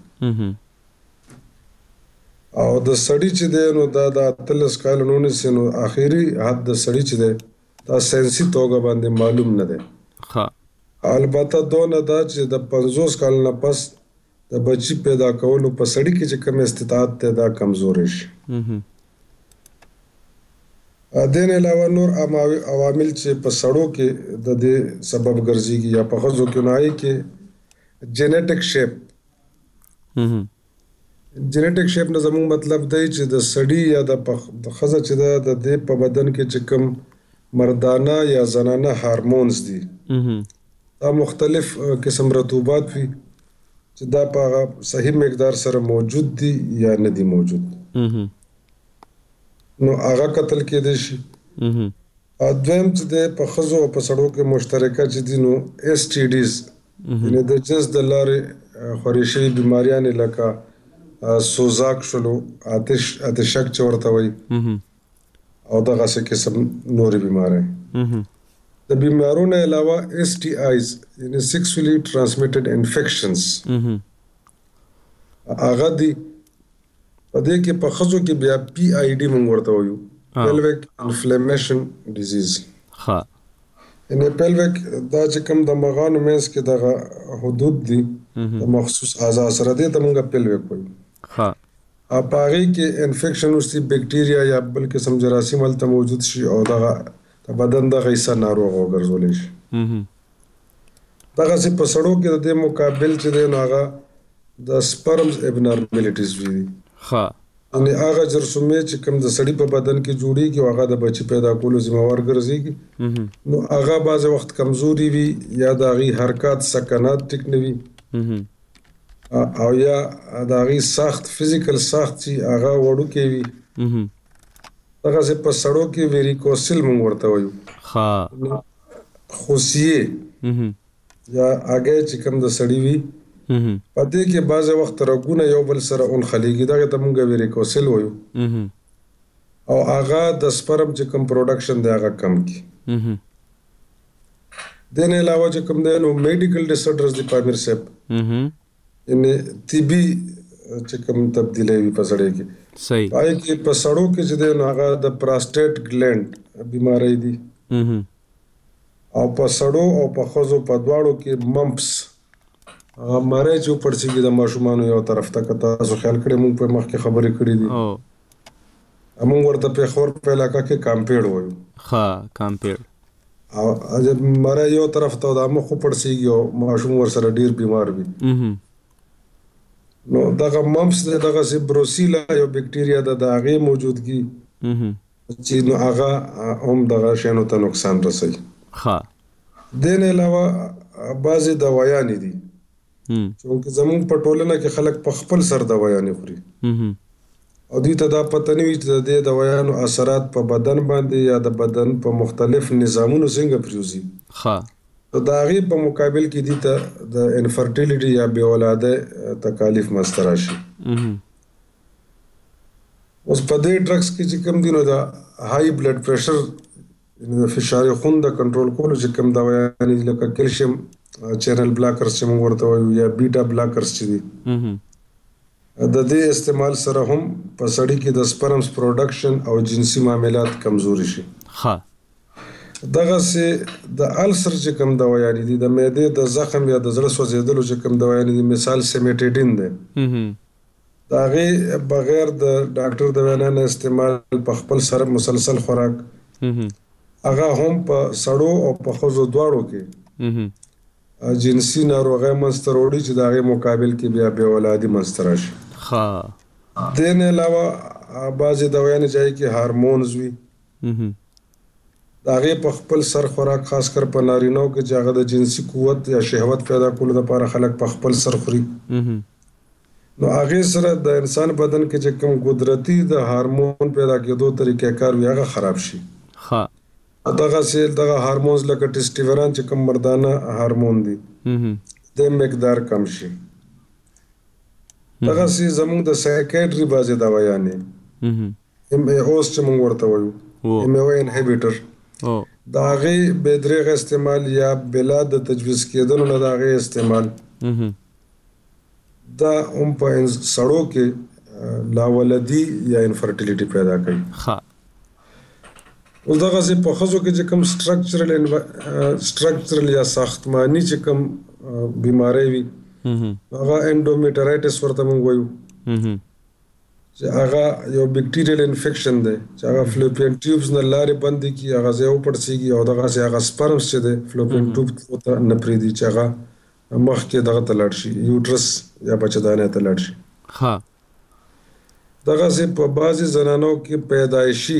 Speaker 20: او د سړي چې دی نو دا د 18 کاله نه ونیسي نو آخري حد د سړي چې دی دا ساينسي توګه باندې معلوم نه دی. البته دونه دا چې د 50 کال نه پس د بچی پیدا کولو په سړی کې چې کوم استطاعت ته دا کمزوري شي. دین علاوه نور عوامل چې په سړو کې د دې سبب ګرځيږي یا په خزو کې نه آي کې جینټیک شیپ. جینټیک شیپ نه زموږ مطلب دی چې د سړی یا د ښځه چې د دې په بدن کې چې کوم مردانه یا زنانه هارمونز دي دا مختلف قسم رطوبات وي چې دا په صحیح مقدار سره موجود دي یا نه دي موجود نو هغه قتل کېدای شي. دویم چې د په ښځو او په سړو کې مشترکه چې دي نو STDs یعنې د جنس د لارې خورې شوي بیماریانې لکه سوزاک شلو آتشک چې ورته وایي او دغسې قسم نورې بیمارۍ. د بیمارونو علاوه STIs یعنې sexually transmitted infections هغه دي. په دې کې په ښځو کې بیا PID موږ ورته وایو pelvic inflammation disease. یعنې pelvic دا چې کوم د مغانو منځ کې دغه حدود دي د مخصوص اعضاء سره دې ته موږ pelvic وایو. په هغې کې انفیکشن وروستي بکټیریا یا بل قسم جراثیم هلته موجود شي او دغه د بدن دغه حصه ناروغ وګرځولی شي. دغسې په سړو کې د دې مقابل چې دی نو هغه د سپرمز ابنارملیټیز دي. یعنې هغه جرثومې چې کوم د سړي په بدن کې جوړېږي او هغه د بچي پیدا کولو ذمهوار ګرځېږي نو هغه بعضې وخت کمزوري وي یا د هغې حرکات سکنات ټیک نه وي او یا د هغې ساخت فزیکل ساخت چې هغه وړوکی وي. دغسې په سړو کې ویریکوسل موږ ورته وایو خوسیې یا هګۍ چې کوم د سړي وي په دې کې بعضې وخت رګونه یو بل سره اونخلیږي دغې ته موږ ویریکوسل وایو او هغه د سپرم چې کوم پروډکشن دی هغه کم کړي. دې نه علاوه چې کوم دی نو میډیکل ډسارډرز دي پامیر صاحب یعنې طبي چې کوم تبدیلی وي په سړی کې هغې کې په سړو کې چې دی نو هغه د پراسټیټ ګلینډ بیماری دي او په سړو او په ښځو په دواړو کې ممپس هغه مری چې وپړسېږي د ماشومانو یو طرف ته که تاسو خیال کړی مونږ په مخکې خبرې کړي دي مونږ ورته پېښور په علاقه کې کامپیړ وایو او مری یو طرف ته د مخ وپړسېږي او ماشوم ورسره ډېر بیمار وي نو دغه ممپس دی دغسې بروسیلا یو بکټیریا ده د هغې موجودګي چې نو هغه هم دغه شیانو ته نقصان رسوي. دې نه علاوه بعضې دوایانې دي چونکې زموږ په ټولنه کې خلک په خپل سر دوایانې خوري او دوی ته دا پته نه وي چې د دې دوایانو اثرات په بدن باندې یا د بدن په مختلف نظامونو څنګه پرېوځي نو د هغې په مقابل کې دي ته د انفرټیلیټي یا بې اولادۍ تکالیف منځته راشي. اوس په دې ډرګس کې چې کوم دي نو د هائی بلډ پریشر د فشار خون د کنټرول کولو چې کوم دوایانې دي لکه کیلشیم چینل بلاکرز چې موږ ورته وایو یا بیټا بلاکرز چې دي د دې استعمال سره هم په سړي کې د سپرمز پروډکشن او جنسي معاملات کمزوري شي. دغسې د السر چې کوم دوایانې دي د معدې د زخم یا د زړه سوځېدلو چې کوم دوایانې دي مثال سیمیټیډین دی د هغې بغیر د ډاکټر د وینا نه استعمال په خپل سره مسلسل خوراک هغه هم په سړو او په ښځو دواړو کې جنسي ناروغۍ منځته راوړي چې د هغې مقابل کې بیا بې اولادي منځته راشي. دې نه علاوه بعضې دوایانې چې هغې کې هارمونز وي د هغې په خپل سر خوراک خاص کر په نارینهو کې چې هغه د جنسي قوت یا شهوت پیدا کولو لپاره خلک په خپل سر خوري نو هغې سره د انسان بدن کې چې کوم قدرتي د هارمون پیدا کېدو طریقه کار وي هغه خراب شي. دغسې دغه هارمونز لکه ټیسټیوران چې کوم مردانه هارمون دي د مقدار کم شي. دغسې زموږ د سایکیټري بعضې دوایانې MAOs چې موږ ورته وایو MAO انهیبیټر د هغې بې دریغه استعمال یا بلا د تجویز کېدلو نه د هغې استعمال دا هم په سړو کې لاولدي یا انفرټیلیټي پیدا کوي. اوس دغسې په ښځو کې چې کوم سټرکچرل یا ساختماني چې کوم بیماری وي هغه انډومیټرایټس ورته موږ وایو چې هغه یو بکټیریل انفیکشن دی چې هغه فلوپین ټیوبز نه لارې بندې کړي هغه ځای وپړسېږي او دغسې هغه سپرمز چې دی فلوپین ټیوب ته نه پرېږدي چې هغه مخکې دغه ته لاړ شي یوټرس یا بچدانه ته لاړ شي.
Speaker 19: ها
Speaker 20: دغه سي په بعضي زنانو کې پیدایشي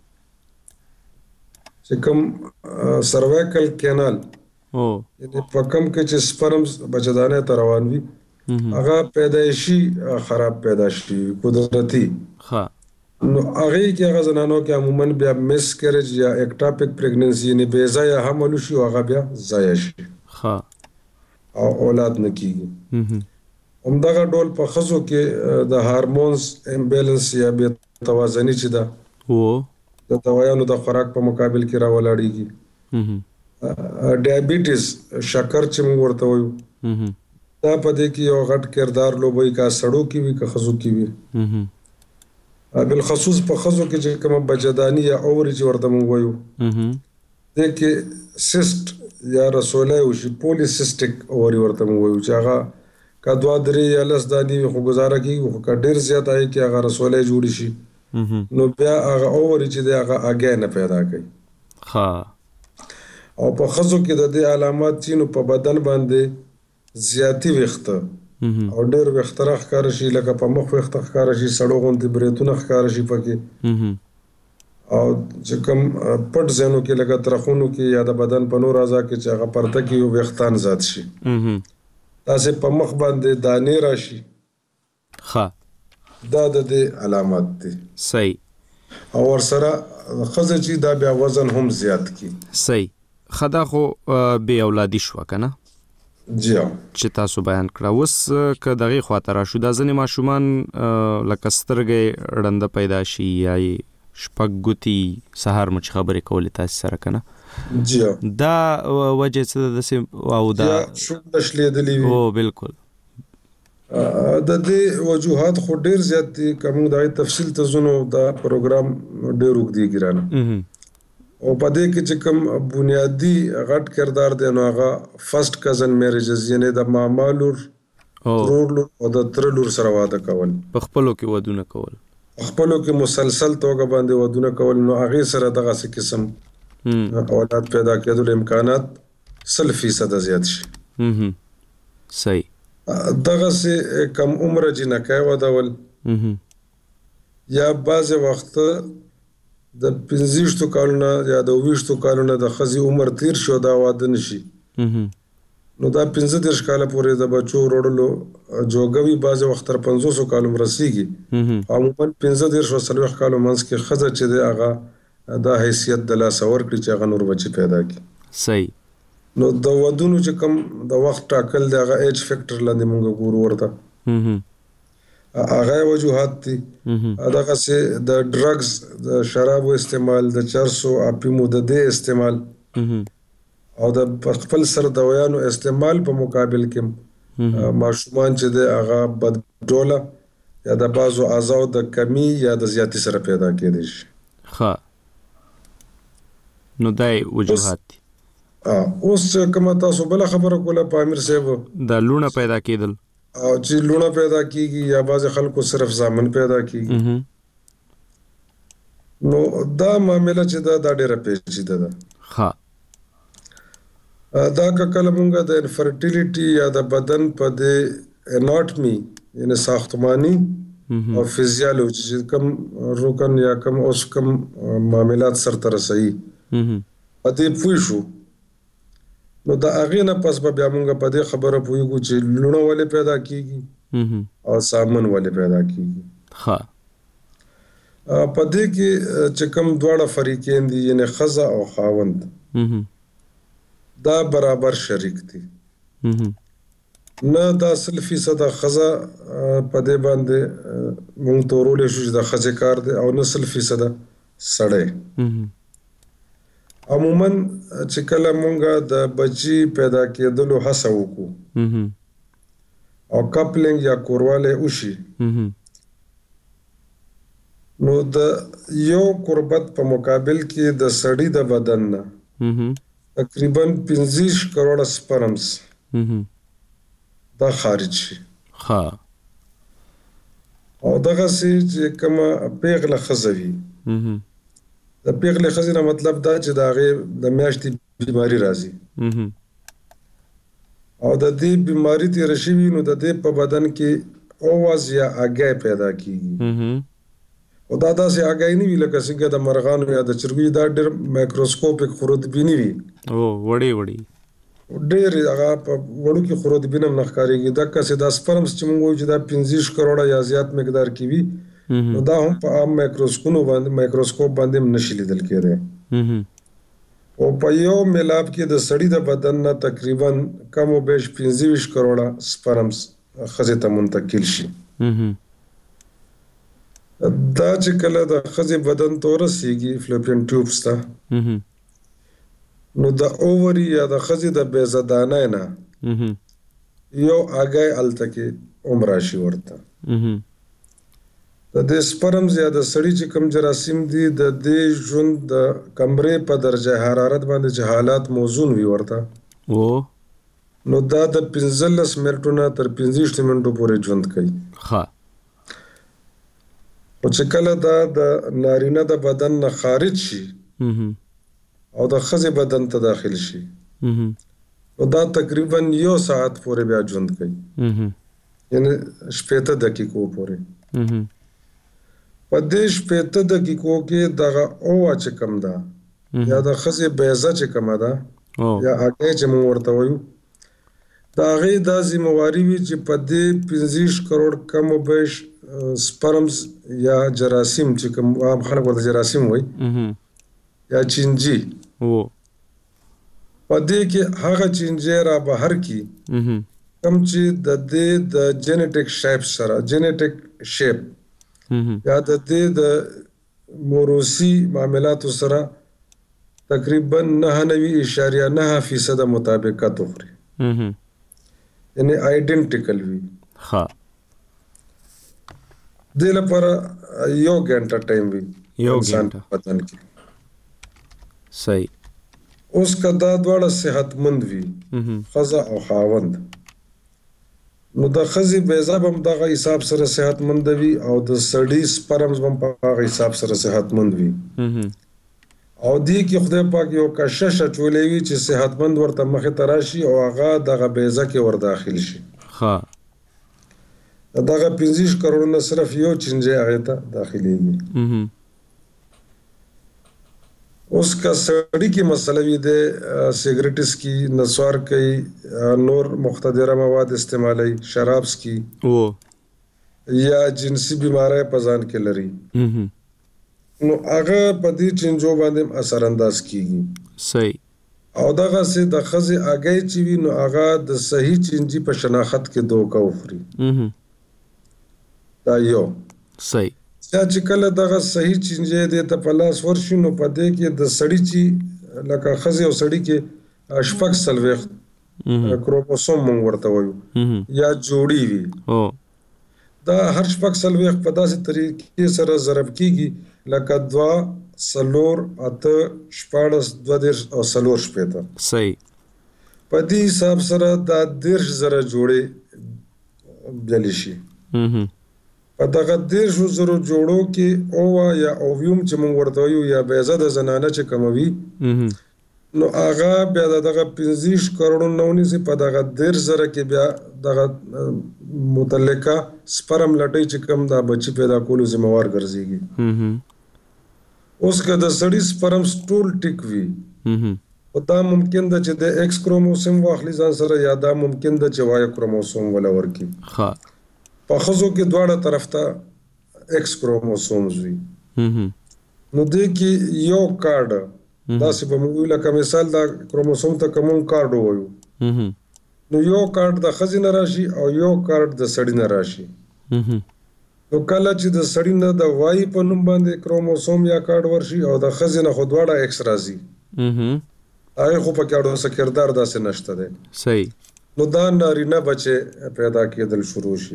Speaker 20: چې کوم سروایکل کینال یعنی په کوم کې چې سپرمز بچدانه ته روان وي هغه پیدایشي خراب پیدا شي قدرتي.
Speaker 19: ها
Speaker 20: نو هغه کې هغه زنانو کې عموما بیا مسکریج یا اکټاپیک پریګننسي یعنی بے ځایه حمل شي او هغه بیا ضایع شي.
Speaker 19: ها
Speaker 20: او اولاد نه کیږي. همدغه ډول په ښځو کې د هارمونز امبیلنس یا بې توازني چې ده د دوایانو د خوراک په مقابل کې راولاړېږي. ډایبیټیز شکر چې موږ ورته وایو دا په دې کې یو غټ کردار لوبوي کا سړو کې وي که ښځو کې وي. بالخصوص په ښځو کې چې کومه بچداني یا اوري چې ورته موږ وایو دې کې سیسټ یا رسولی وشي پولیسیسټک اوري ورته موږ وایو چې هغه که 2-3 یا 10 دانې وي خو ګزاره کېږي خو که ډېر زیات آی کې هغه رسولی جوړې شي نو بیا هغه اوري چې دی هغه اګی نه پیدا کوي. او په ښځو کې د دې علامات چې نو په بدن باندې زیاتی ویښته او ډېر ویښته راښکاره شي لکه په مخ ویښته ښکاره شي سړو غوندې بریتونه ښکاره شي پکې او چې کوم پټ ځایونو کې لکه ترخونو کې یا د بدن په نور اعضا کې چې هغه پرته کې ویښتان زیات شي داسې په مخ باندې دانې راشي. دا د دې علامات دي.
Speaker 19: صحیح.
Speaker 20: او ورسره ښځه چې دا بیا وزن هم زیات کی.
Speaker 19: صحیح. خدا خو بې اولادي شوه که نه؟
Speaker 20: جی
Speaker 19: چې تاسو بیان کړه. اوس که دغې خواته راشو دا ځینې ماشومان لکه سترګې ړنده پیدا شي یا شپږ ګوتې سهار مو چې خبرې کولې تاسې سره که نه
Speaker 20: جی
Speaker 19: دا وجه څه ده داسې او دا
Speaker 20: شونډه شلېدلې وي.
Speaker 19: بالکل
Speaker 20: د دې وجوهات خو ډېر زیات دي که موږ د هغې تفصیل ته ځو نو دا پروګرام ډېر اوږدېږي رانه او په دې کې چې کوم بنیادي غټ کردار دی نو هغه فرست کزن میریجز یعنی د ماما لور ورور لور او د تره لور سره واده کول
Speaker 19: په خپلو کې ودونه کول
Speaker 20: خپلو کې مسلسل توګه باندې ودونه کول نو هغې سره دغسې قسم اولاد پیدا کېدل امکانات 100% زیات شي.
Speaker 19: صحیح.
Speaker 20: دغسې کم عمره جنکۍ ودول یا بعضې وخته د 15 کالونه یا د 20 کالونه د ښځې عمر تیر شو دا واده نشي نو دا 15 کاله پورې د بچو وروړلو جوګه وي بعضې وخت تر 500 کالو رسیږي عموما 15-40 کالو منځ کې ښځه چې دی هغه دا حیثیت د لاسه ورکړي چې هغه نور بچي پیدا کړي.
Speaker 19: صحیح.
Speaker 20: نو د ودونو چې کوم د وخت ټاکل دی هغه ایج فیکټر لاندې موږ ګورو ورته هغه وجوهات دي. دغسې د ډرګز د شرابو استعمال د چرسو اپیمو د دې استعمال او د خپل سر دوایانو استعمال په مقابل کې ماشومان چې دی هغه بدډوله یا د بعضو اعضاو د کمی یا د زیاتي سره پیدا کېدی شي.
Speaker 19: نو دا وجوهات دي.
Speaker 20: اوس کومه تاسو بله خبره کوله په امیر صاحب
Speaker 19: د لوڼه پیدا کېدل
Speaker 20: او چې لوڼه پیدا کېږي یا بعضې خلکو صرف زامن پیدا کېږي نو دا معامله چې ده دا ډېره پیچیده ده. دا که کله مونږ د انفرټیلیټي یا د بدن په د اناټمي یعنې ساختماني او فزیالوجي چې کوم رکن یا کوم اوس کوم معاملات سرته رسوي په دې پوه شو نو د هغې نه پس به بیا مونږ په دې خبره پوهېږو چې لوڼه ولې پیدا کېږي او زامن ولې پیدا کېږي. په دې کې چې کوم دواړه فریقین دي یعنې ښځه او خاوند دا برابر شریک دي نه دا 100% ښځه په دې باندې مونږ تورولی شو چې د ښځې کار دی او نه 100% سړی. عموما چې کله مونږ د بچي پیدا کېدلو هڅه وکړو او کپلنګ یا کوروالی وشي نو د یو قربت په مقابل کې د سړي د بدن نه تقریبا 25 کروڑه سپرمز دا خارج شي. او دغسې چې کومه پیغله ښځه وي د پیغلې ښځې نه مطلب دا چې د هغې د میاشتې بیماري راځي او د دې بیماری تیر شي نو د دې په بدن کې اوواز یا اگې پیدا کیږي او دا داسې اگې نه وی لکه څنګه د مرغانو یا د چرګوي دا ډېر مایکروسکوپیک خردبیني وي
Speaker 19: او وړي
Speaker 20: ډېر هغه په وړو کې خردبینه نخکاریږي دا کسه د سپرمز چې موږ وایو چې دا 15 کروڑه یا زیات مقدار کې وي نو دا هم په عام مایکروسکوپ باندې نشي لیدل کېدای او په یو ملاب کې د سړی د بدن نه تقریبا کم او بیش 15 کروڑه سپرمز خزه ته منتقل شي دا چې کله د خزه بدن ته ورسیږي فلوپین ټیوبس ته نو د اووري یا د خزه د بیزدانه نه یو اگای الته کې عمر شي ورته د دې سپرمز یا د سړی چې کم جراثیم دي د دې ژوند د کمرې په درجه حرارت باندې چې حالات موزون وي ورته نو دا د 15 منټونو تر 15 منټو پورې ژوند کوي
Speaker 19: ها
Speaker 20: او چې کله دا د نارینه د بدن نه خارج شي او د ښځې بدن ته داخل شي نو دا تقریبا 1 ساعت پورې بیا ژوند کوي یعنی 15 دقیقو پورې په دې 15 دقیقو کې دغه اوه چې کم ده یا د ښځې بیضه چې کمه ده یا هګۍ چې موږ ورته وایو د هغې دا ذمهواري وي چې په دې 15 کروڑ کم و بیش سپرمز یا جراثیم چې کوم عام خلک ورته جراثیم وایي یا چینجي په دې کې هغه چینجي را بهر کی کم چې د دې د جینیټک شیپ سره جینیټک شیپ یا د دې د موروثي معاملاتو سره تقریبا 99.9% مطابقت وکړي یعنی آئیډنټیکل وي
Speaker 19: ها
Speaker 20: د لپاره 1 غنټه ټایم وي انسان بدن کې
Speaker 19: صحیح
Speaker 20: اوس کدا دواړه صحتمند وي خزه او خاوند نو د خزې بیضه هم دغه حساب سره صحتمند وي او د سړي سپرمز هم په هغه حساب سره صحتمند وي او دې کې خدای پاک یو کشش چولې وي چې صحتمند ورته مخې ته راشي او هغه دغه بیضه کې ور داخل شي
Speaker 19: ها
Speaker 20: دغه 15 کروڑ نه صرف یو چینجي هغه ته داخليږي اوس کا سړی کې مسله وي د سیګریټس کی نسوار کوي نور مختدره مواد استعمالي شرابس کی یا جنسي بیماری په ځان کې لري نو هغه په دې چینجو باندې اثر انداز کیږي
Speaker 19: صحیح
Speaker 20: او دغه سه د خزه اگې چې وي نو هغه د صحیح چینجي په شناخت کې دوکه وخوري دا یو
Speaker 19: صحیح
Speaker 20: چې کله دغه صحیح چینجي د ته په لاس ورشي نو په دې کې د سړی چې لکه خزه او سړی کې شپږ سلويخ کروموسوم موږ ورته وایو یا جوړي وي دا هر شپږ سلويخ په داسې طریقې سره ضرب کیږي لکه 2 سلور اته شپاړس 2 او سلور شپته
Speaker 19: صحیح
Speaker 20: په دې حساب سره دا 10 زره جوړي بل شي په دغه 10 زره جوړو کې اووا یا اوویوم چې موږ ورته وایو یا بیضه د زنانه چې کموي نو هغه بیا دغه 15 کروڑ نونی سي په دغه 10 زره کې بیا دغه متعلقه سپرم لټي چې کم دا بچي پیدا کولو ذمہوار ګرځيږي اوس که د سړي سپرم سټول ټیک وي او دا ممکن ده چې د ایکس کروموسوم واخلي ځان سره یا دا ممکن ده چې وای کروموسوم ولا ورکی
Speaker 19: ها
Speaker 20: په خزو کې دواړه طرف ته ایکس کروموسومز وي نو دې کې یو کارډ دا چې په موږ لکه مثال دا کروموسوم ته کوم کارډ وایو نو یو کارډ د خزینه راشي او یو کارډ د سړی نه راشي نو کله چې د سړی نه د وای په نوم باندې کروموسوم یا کارډ ورشي او د خزینه خو دواړه ایکس راځي هغه خو په کارډو سره کردار داسې نشته ده
Speaker 19: صحیح
Speaker 20: نو دا نارینه بچه پیدا کېدل شروع شي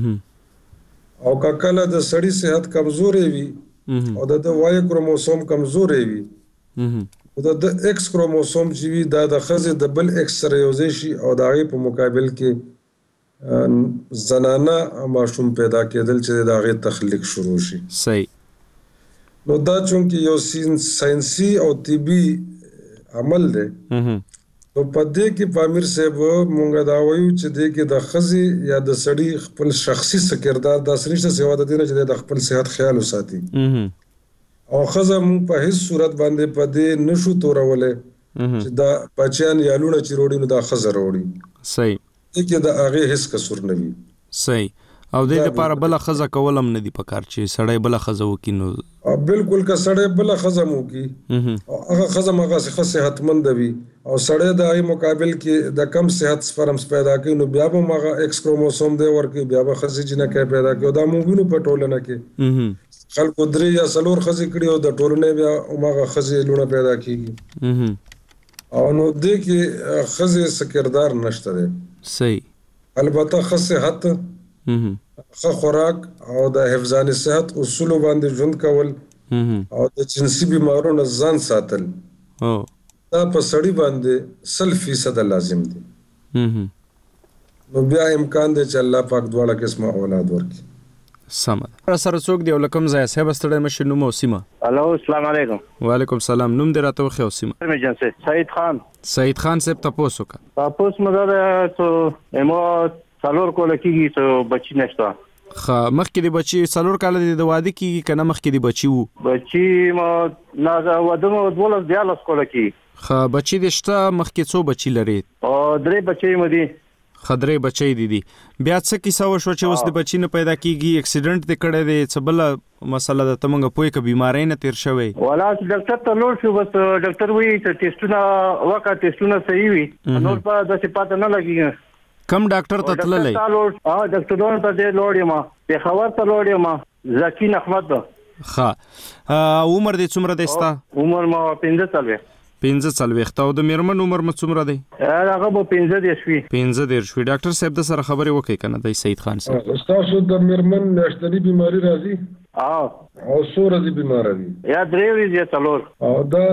Speaker 20: او کله د سړی صحت کمزورې وي او د وای کروموسوم کمزورې وي او د ایکس کروموسوم چې وي دا د خزې د بل ایکس سره یوځای شي او د هغې په مقابل کې زنانه ماشوم پیدا کېدل چې د هغې تخلیق شروع شي
Speaker 19: صحیح
Speaker 20: نو دا چونکې یو ساینسي او طبي عمل دی په پدې کې پامیر صاحب مونږ دا وایو چې دې کې د خزي یا د سړی خپل شخصي کردار د سړي سره د دې چې د خپل صحت خیال وساتي او خزه مونږ په هیڅ صورت باندې پدې نشو تورولې چې دا بچیان یا لونه چې روړي نو دا خزه روړي
Speaker 19: صحیح
Speaker 20: کې د هغه هیڅ قصور نه وي
Speaker 19: صحیح او د دې لپاره بل خزه کولم نه دی پکار چې سړی بل خزه وکینو
Speaker 20: بالکل که سړی بل خزه مو کی او هغه خزه مغه صحتمند وي او سړی د ای مقابل کې د کم صحت سپرمز پیدا کوي نو بیا به مغه ایکس کروموسوم دی ورکه بیا به خزه جنہ کې پیدا کوي دا مونږ وینو په ټولنه کې خلکو درې یا څلور خزه کړي او د ټولنه بیا مغه خزه لونه پیدا کیږي او نو دې کې خزه سکردار نشته ده صحیح البته خصه صحت خو خوراک او د حفظان صحت اصول باندې ژوند کول او د جنسي بیمارونو ځان ساتل دا په سړی باندې 100% لازم دي نو بیا امکان دی چې الله پاک دواړه قسمه اولاد ورکړي
Speaker 19: سمه سره څوک دی ولکم ځای صاحب ستړی مشه نو موسیمه
Speaker 21: الو السلام علیکم
Speaker 19: وعلیکم السلام نوم دې راته وخی اوسیمه
Speaker 21: ایمرجنسي سعید خان
Speaker 19: صاحب تاسو کا
Speaker 21: تاسو مده ته امو څلور کول کیږي ته بچی نشته
Speaker 19: خا مخکې دی بچی څلور کال دی د واده کیږي کنه مخکې دی بچی وو
Speaker 21: بچی ما نه واده مو ولس دیالس کول کیږي
Speaker 19: خا بچی دې شته مخکې څو بچی لري
Speaker 21: او درې بچی مو دي
Speaker 19: خدري بچي دي بیا څه کیسه وشو چې اوس د بچی نه پیدا کیږي اکسیډنټ دې کړی دی څه بل مسله د تمنګ پوي ک بیماری نه تیر شوی
Speaker 21: ولا ډاکټر ته لور شو بس ډاکټر وی چې ټیسټونه وکړه ټیسټونه صحیح وي نور په د صفات نه لګي
Speaker 19: کم ډاکټر ته تللې
Speaker 21: ډاکټرونو ته دې لوړې ما په خبر ته لوړې ما زکین احمد
Speaker 19: ښه عمر دې څومره دی ستا
Speaker 21: عمر ما 15
Speaker 19: 15 او د میرمن عمر مې څومره دی
Speaker 21: هغه به 15 شوي
Speaker 19: ډاکټر صاحب د سره خبرې وکړي کنه د سعید خان صاحب
Speaker 20: تاسو د میرمن میاشتنی بیماری راځي او څو ورځې بیمار دي
Speaker 21: یا 3 ورځې څلور
Speaker 20: او دا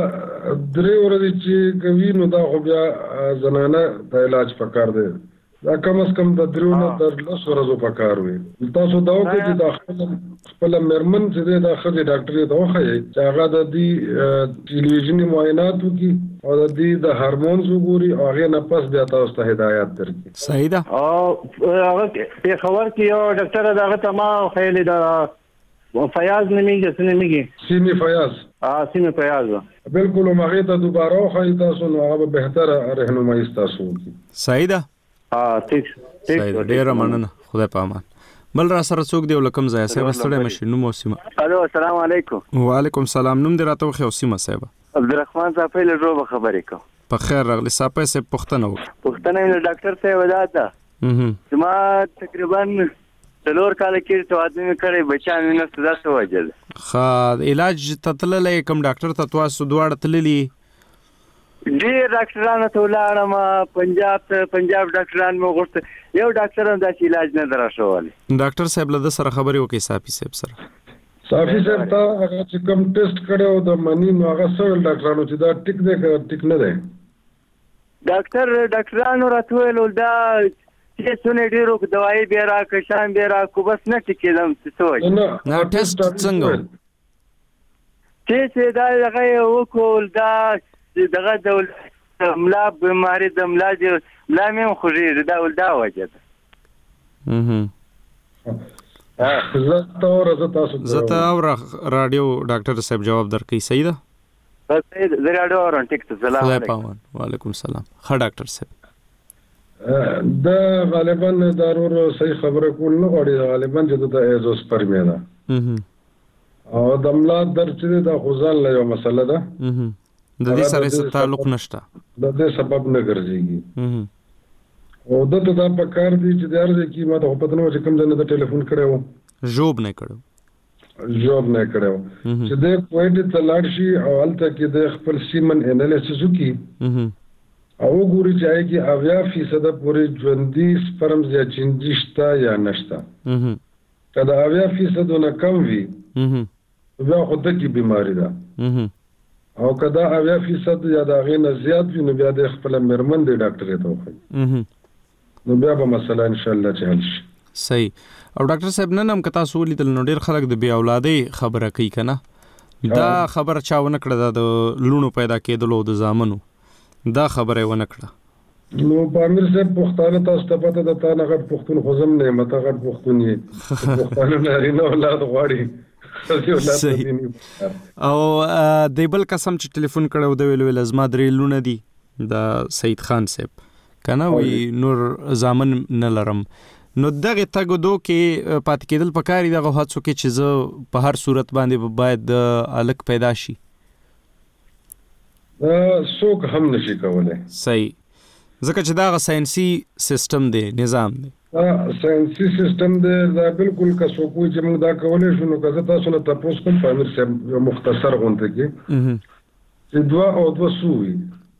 Speaker 20: 3 ورځې چې کوي نو دا خو بیا زنانه د علاج پکار دی دا کم از کم د درونه تر 10 ورځې پکار وي تاسو دا وکړئ چې د خپل میرمن چې د خځې ډاکټر ته وښایي چې هغه د دې ټلویزیوني معاینات وکړي او د دې د هارمونز وګوري او هغه نه پس بیا تاسو ته هدایت درکړي
Speaker 19: صحیح ده
Speaker 21: او هغه په خبر کې یو ډاکټر دغه تمام خیال دا فیاض نمیږي څه نمیږي
Speaker 20: سیمه فیاض
Speaker 21: سیمه فیاض
Speaker 20: بالکل هغه ته دوباره وښایي تاسو نو هغه بهتره راهنمایي تاسو وکړي
Speaker 19: صحیح ده
Speaker 21: ټیک
Speaker 19: ډیر مننه خدای په امان بل را سره څوک دی ولکم ځای صاحب ستړی مشه نو موسیمه
Speaker 21: الو السلام علیکم
Speaker 19: وعلیکم السلام نوم دې راته وخی اوسیمه صاحب
Speaker 21: عبدالرحمن صاحب له روبه خبرې کوم
Speaker 19: په خیر راغلی صاحب صاحب پښتنه
Speaker 21: نه ډاکټر صاحب ودا ته ما تقریبا څلور کال کې توازن کړی بچان نه ستاسو څه وجل
Speaker 19: خا علاج تتللې کوم ډاکټر ته تاسو دواړه تللی
Speaker 21: ډیر ډاکټرانو ته ولاړم پنجاب ډاکټران مو غوښته یو ډاکټر هم دا علاج نه دراشول
Speaker 19: ډاکټر صاحب له سره خبرې وکي صافي صاحب سره
Speaker 20: صافي صاحب ته هغه چې کوم ټیسټ کړو د منی نو هغه سره ډاکټرانو چې دا ټیک دی ټیک نه دی
Speaker 21: ډاکټرانو راټول دا چې څونه ډیرو دوايي به را کشان به را کو بس نه ټیکېدم څه وایي
Speaker 19: نه ټیسټ څنګه
Speaker 21: چې دا هغه وکول دا دغه ډول ملا بیماری د ملا مې خوږي دا وجه
Speaker 19: زه او رادیو ډاکټر صاحب جواب درکې صحیح ده
Speaker 21: زه رادیو اورم ټیک ته سلام
Speaker 19: علیکم وعلیکم السلام ښه ډاکټر صاحب
Speaker 20: دا غالبا ضرور صحیح خبره کول نه غواړي غالبا چې د ایزوسپرمیا ده او د ملا درد چې د خوځال له یو مسله ده
Speaker 19: د دې سره څه تعلق نشته
Speaker 20: د دې سبب نه ګرځيږي او دته دا په کار دي چې د ارزه کې ما ته پته نه و چې کوم ځای ته ټلیفون کړو
Speaker 19: جواب نه کړو
Speaker 20: چې د کوټ ته لاړ شي او الته کې د خپل سیمن انالیسس وکي او ګوري چې آی کې 80% پورې ژوندۍ سپرمز یا چنجشتا یا نشتا کله 80% نه کم وي بیا خو د کی بیماری ده او کدا 80% یا دا غي نه زیات وي نو بیا د خپل مرمن دی ډاکټر ته وخی نو بیا به مسله ان شاء الله حل شي
Speaker 19: صحیح او ډاکټر صاحب نن هم کتا سولې تل نو ډیر خلک د بیا اولادې خبره کوي کنه دا خبره چاونه کړه د لونو پیدا کېدلو د زامنو دا خبره ونه کړه.
Speaker 20: نو په امیر صاحب پښتانه تاسو ته پته ده تا نه غټ پښتون خو زم نه مته غټ پښتون یې پښتانه نارینه اولاد غواړي.
Speaker 19: او د بل قسم چې ټلیفون کړو د ویل ازما درې لونه دي د سید خان صاحب کنه وی نور زامن نه لرم. نو دغه تګو دو کې پات کېدل پکاري دغه هڅو کې چې زه په هر صورت باندې باید الک پیدا شي.
Speaker 20: څوک هم نشي کولای.
Speaker 19: صحیح. ځکه چې دا ساينسي سیستم دی، نظام دی.
Speaker 20: ساينسي سیستم دی دا بالکل که څوک وي چې موږ دا کولای شو نو که تاسو نه تاسو کوم په امیر صاحب مختصر غونډه کې چې 2 او 2 سوي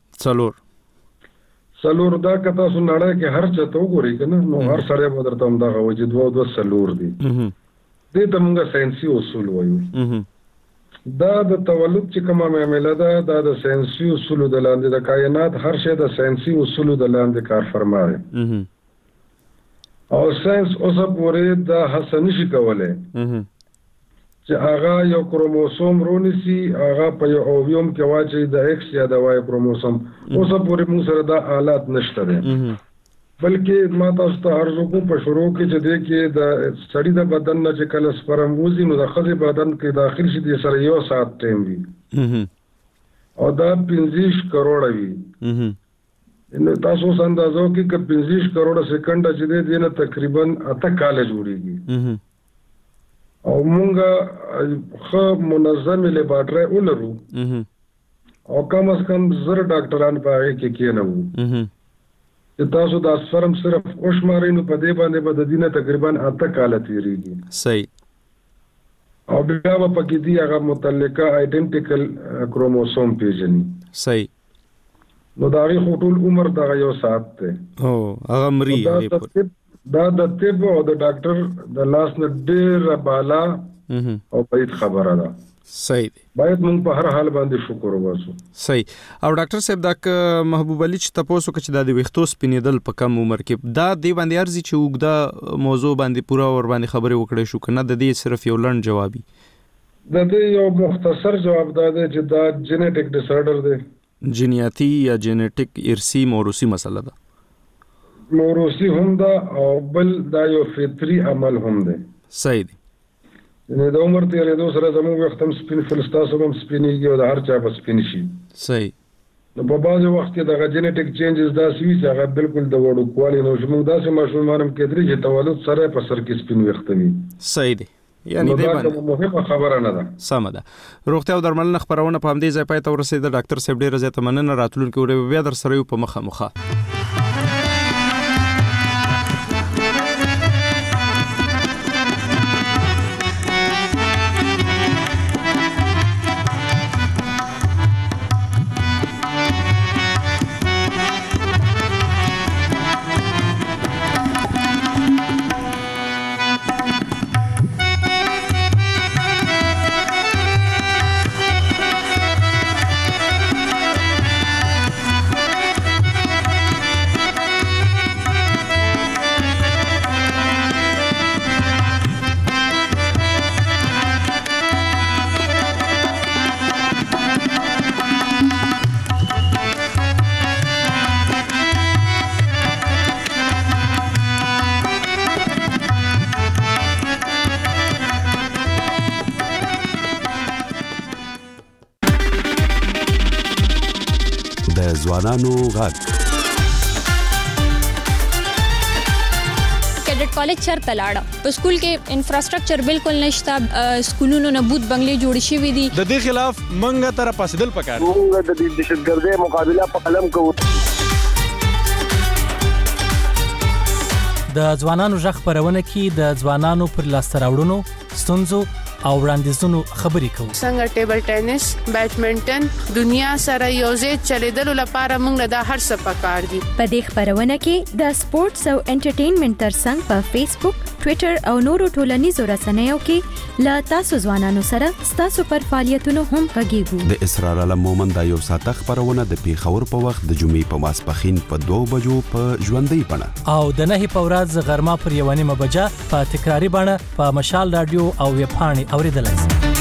Speaker 20: څلور دا که تاسو نړۍ کې هر څه ته وګورئ کنه نو هر سړی به درته همدغه وایي چې 2 او 2 څلور دي. دې ته موږ ساينسي اصول وایو. دا د تولد چې کومه معامله ده دا د ساينسي اصولو د لاندې د کائنات هر شی د ساينسي اصولو د لاندې کار فرمایي. او ساينس اوسه پورې دا هڅه نشي کولای چې هغه یو کروموسوم رونیسي هغه په یو اوویوم کې واچي د ایکس یا د وای کروموسوم. اوسه پورې موږ سره دا آلات نشته دي. بلکې ما تاسو ته عرض وکړم په شروع کې چې د کې د سړی د بدن نه چې کله سپرم وځي نو د ښځې بدن کې داخل شي د سره 1 ساعت ټایم وي او دا 25 کروڑه وي. نو تاسو اندازو کې ک 25 کروڑه سکند چې دی نه تقریبا 8 کال جوړیږي. او مونږه خو منظم لیبارټری ولرو او کم از کم 0 ډاکټران په هغه کې کېنو چې تاسو د اسفرم صرف اوشماري نو په دې باندې به د دینه تقریبا 8 کال تیریږي.
Speaker 19: صحیح.
Speaker 20: او بیا په کې دی هغه متعلقه آیډنټیکل کروموسوم پیژني.
Speaker 19: صحیح.
Speaker 20: نو دا غي ټول عمر دا 1 ساعت ته
Speaker 19: او هغه مري
Speaker 20: دا د طب او د ډاکټر د لاس نه ډېر بالا او په خبره ده.
Speaker 19: صحیح دی.
Speaker 20: باید موږ په هر حال باندې شکر وباسو.
Speaker 19: صحیح. او ډاکټر صاحب دا محبوب علي چې تاسو کې د ویښتو سپینېدل په کم عمر کې دا دی باندې ارزي چې وګدا موضوع باندې پورا ور باندې خبرې وکړې شو کنه د دې صرف یو لړن جوابي
Speaker 20: د دې یو مختصر جواب دا دی چې دا جینیټک ډیس آرډر دی.
Speaker 19: جینیاتي یا جینیټک ارثي موروثي مسله ده.
Speaker 20: موروثي هم ده او بل دا یو فطري عمل هم ده.
Speaker 19: صحیح دی.
Speaker 20: نه د عمر تیرېدو سره زموږ وخت هم سپین فلسطاسو هم سپینېږي او د هر چا په سپین شي.
Speaker 19: صحیح.
Speaker 20: نو په بعض وخت کې د جینیټک چینجز دا سوي چې هغه بالکل د وړو کوالي نو موږ داسې ماشومان هم کېدري چې تولد سره په سر کې سپین وخت وي.
Speaker 19: صحیح دی. یعنی دا
Speaker 20: مهمه خبره نه ده.
Speaker 19: سم ده. روغتیا او درملنه خبرونه په همدې ځای پای ته ورسېده. ډاکټر صاحب ډېر زیاته مننه. راتلونکي بیا در سره یو په مخه
Speaker 16: ځوانانو غږ.
Speaker 3: کیډټ کالج چرته لاړه په سکول کې انفراستراکچر بالکل نشته. سکولونو نه بوت بنگلې جوړ شوې دي.
Speaker 2: د دې خلاف منګه تر پاسدل پکار.
Speaker 12: موږ د دهشتګردۍ مقابله په قلم کوو.
Speaker 22: د ځوانانو ژغ خبرونه کې د ځوانانو پر لاسته راوړنو ستونزو او وړاندیزونو خبرې کوو.
Speaker 23: څنګه ټیبل ټینس، بیډمنټن دنیا سره یوځای چلیدلو لپاره موږ د هر څه پکار دي.
Speaker 5: په دې خبرونه کې د سپورتس او انټرټینمنټ ترڅنګ په فیسبوک، ټوئیټر او نورو ټولنیزو رسنیو کې لا تاسو ځوانانو سره تاسو پر فعالیتونو هم غږیږو.
Speaker 16: د اسرار علم مومند یو ساعت خبرونه د پیښور په وخت د جمعې په ماسپښین په 2 بجو په ژوندۍ بڼه
Speaker 22: او د 9 په ورځ غرمه پر 1 بجه په تکراری بڼه په مشال رادیو او ویب پاڼې اوریدلای شئ.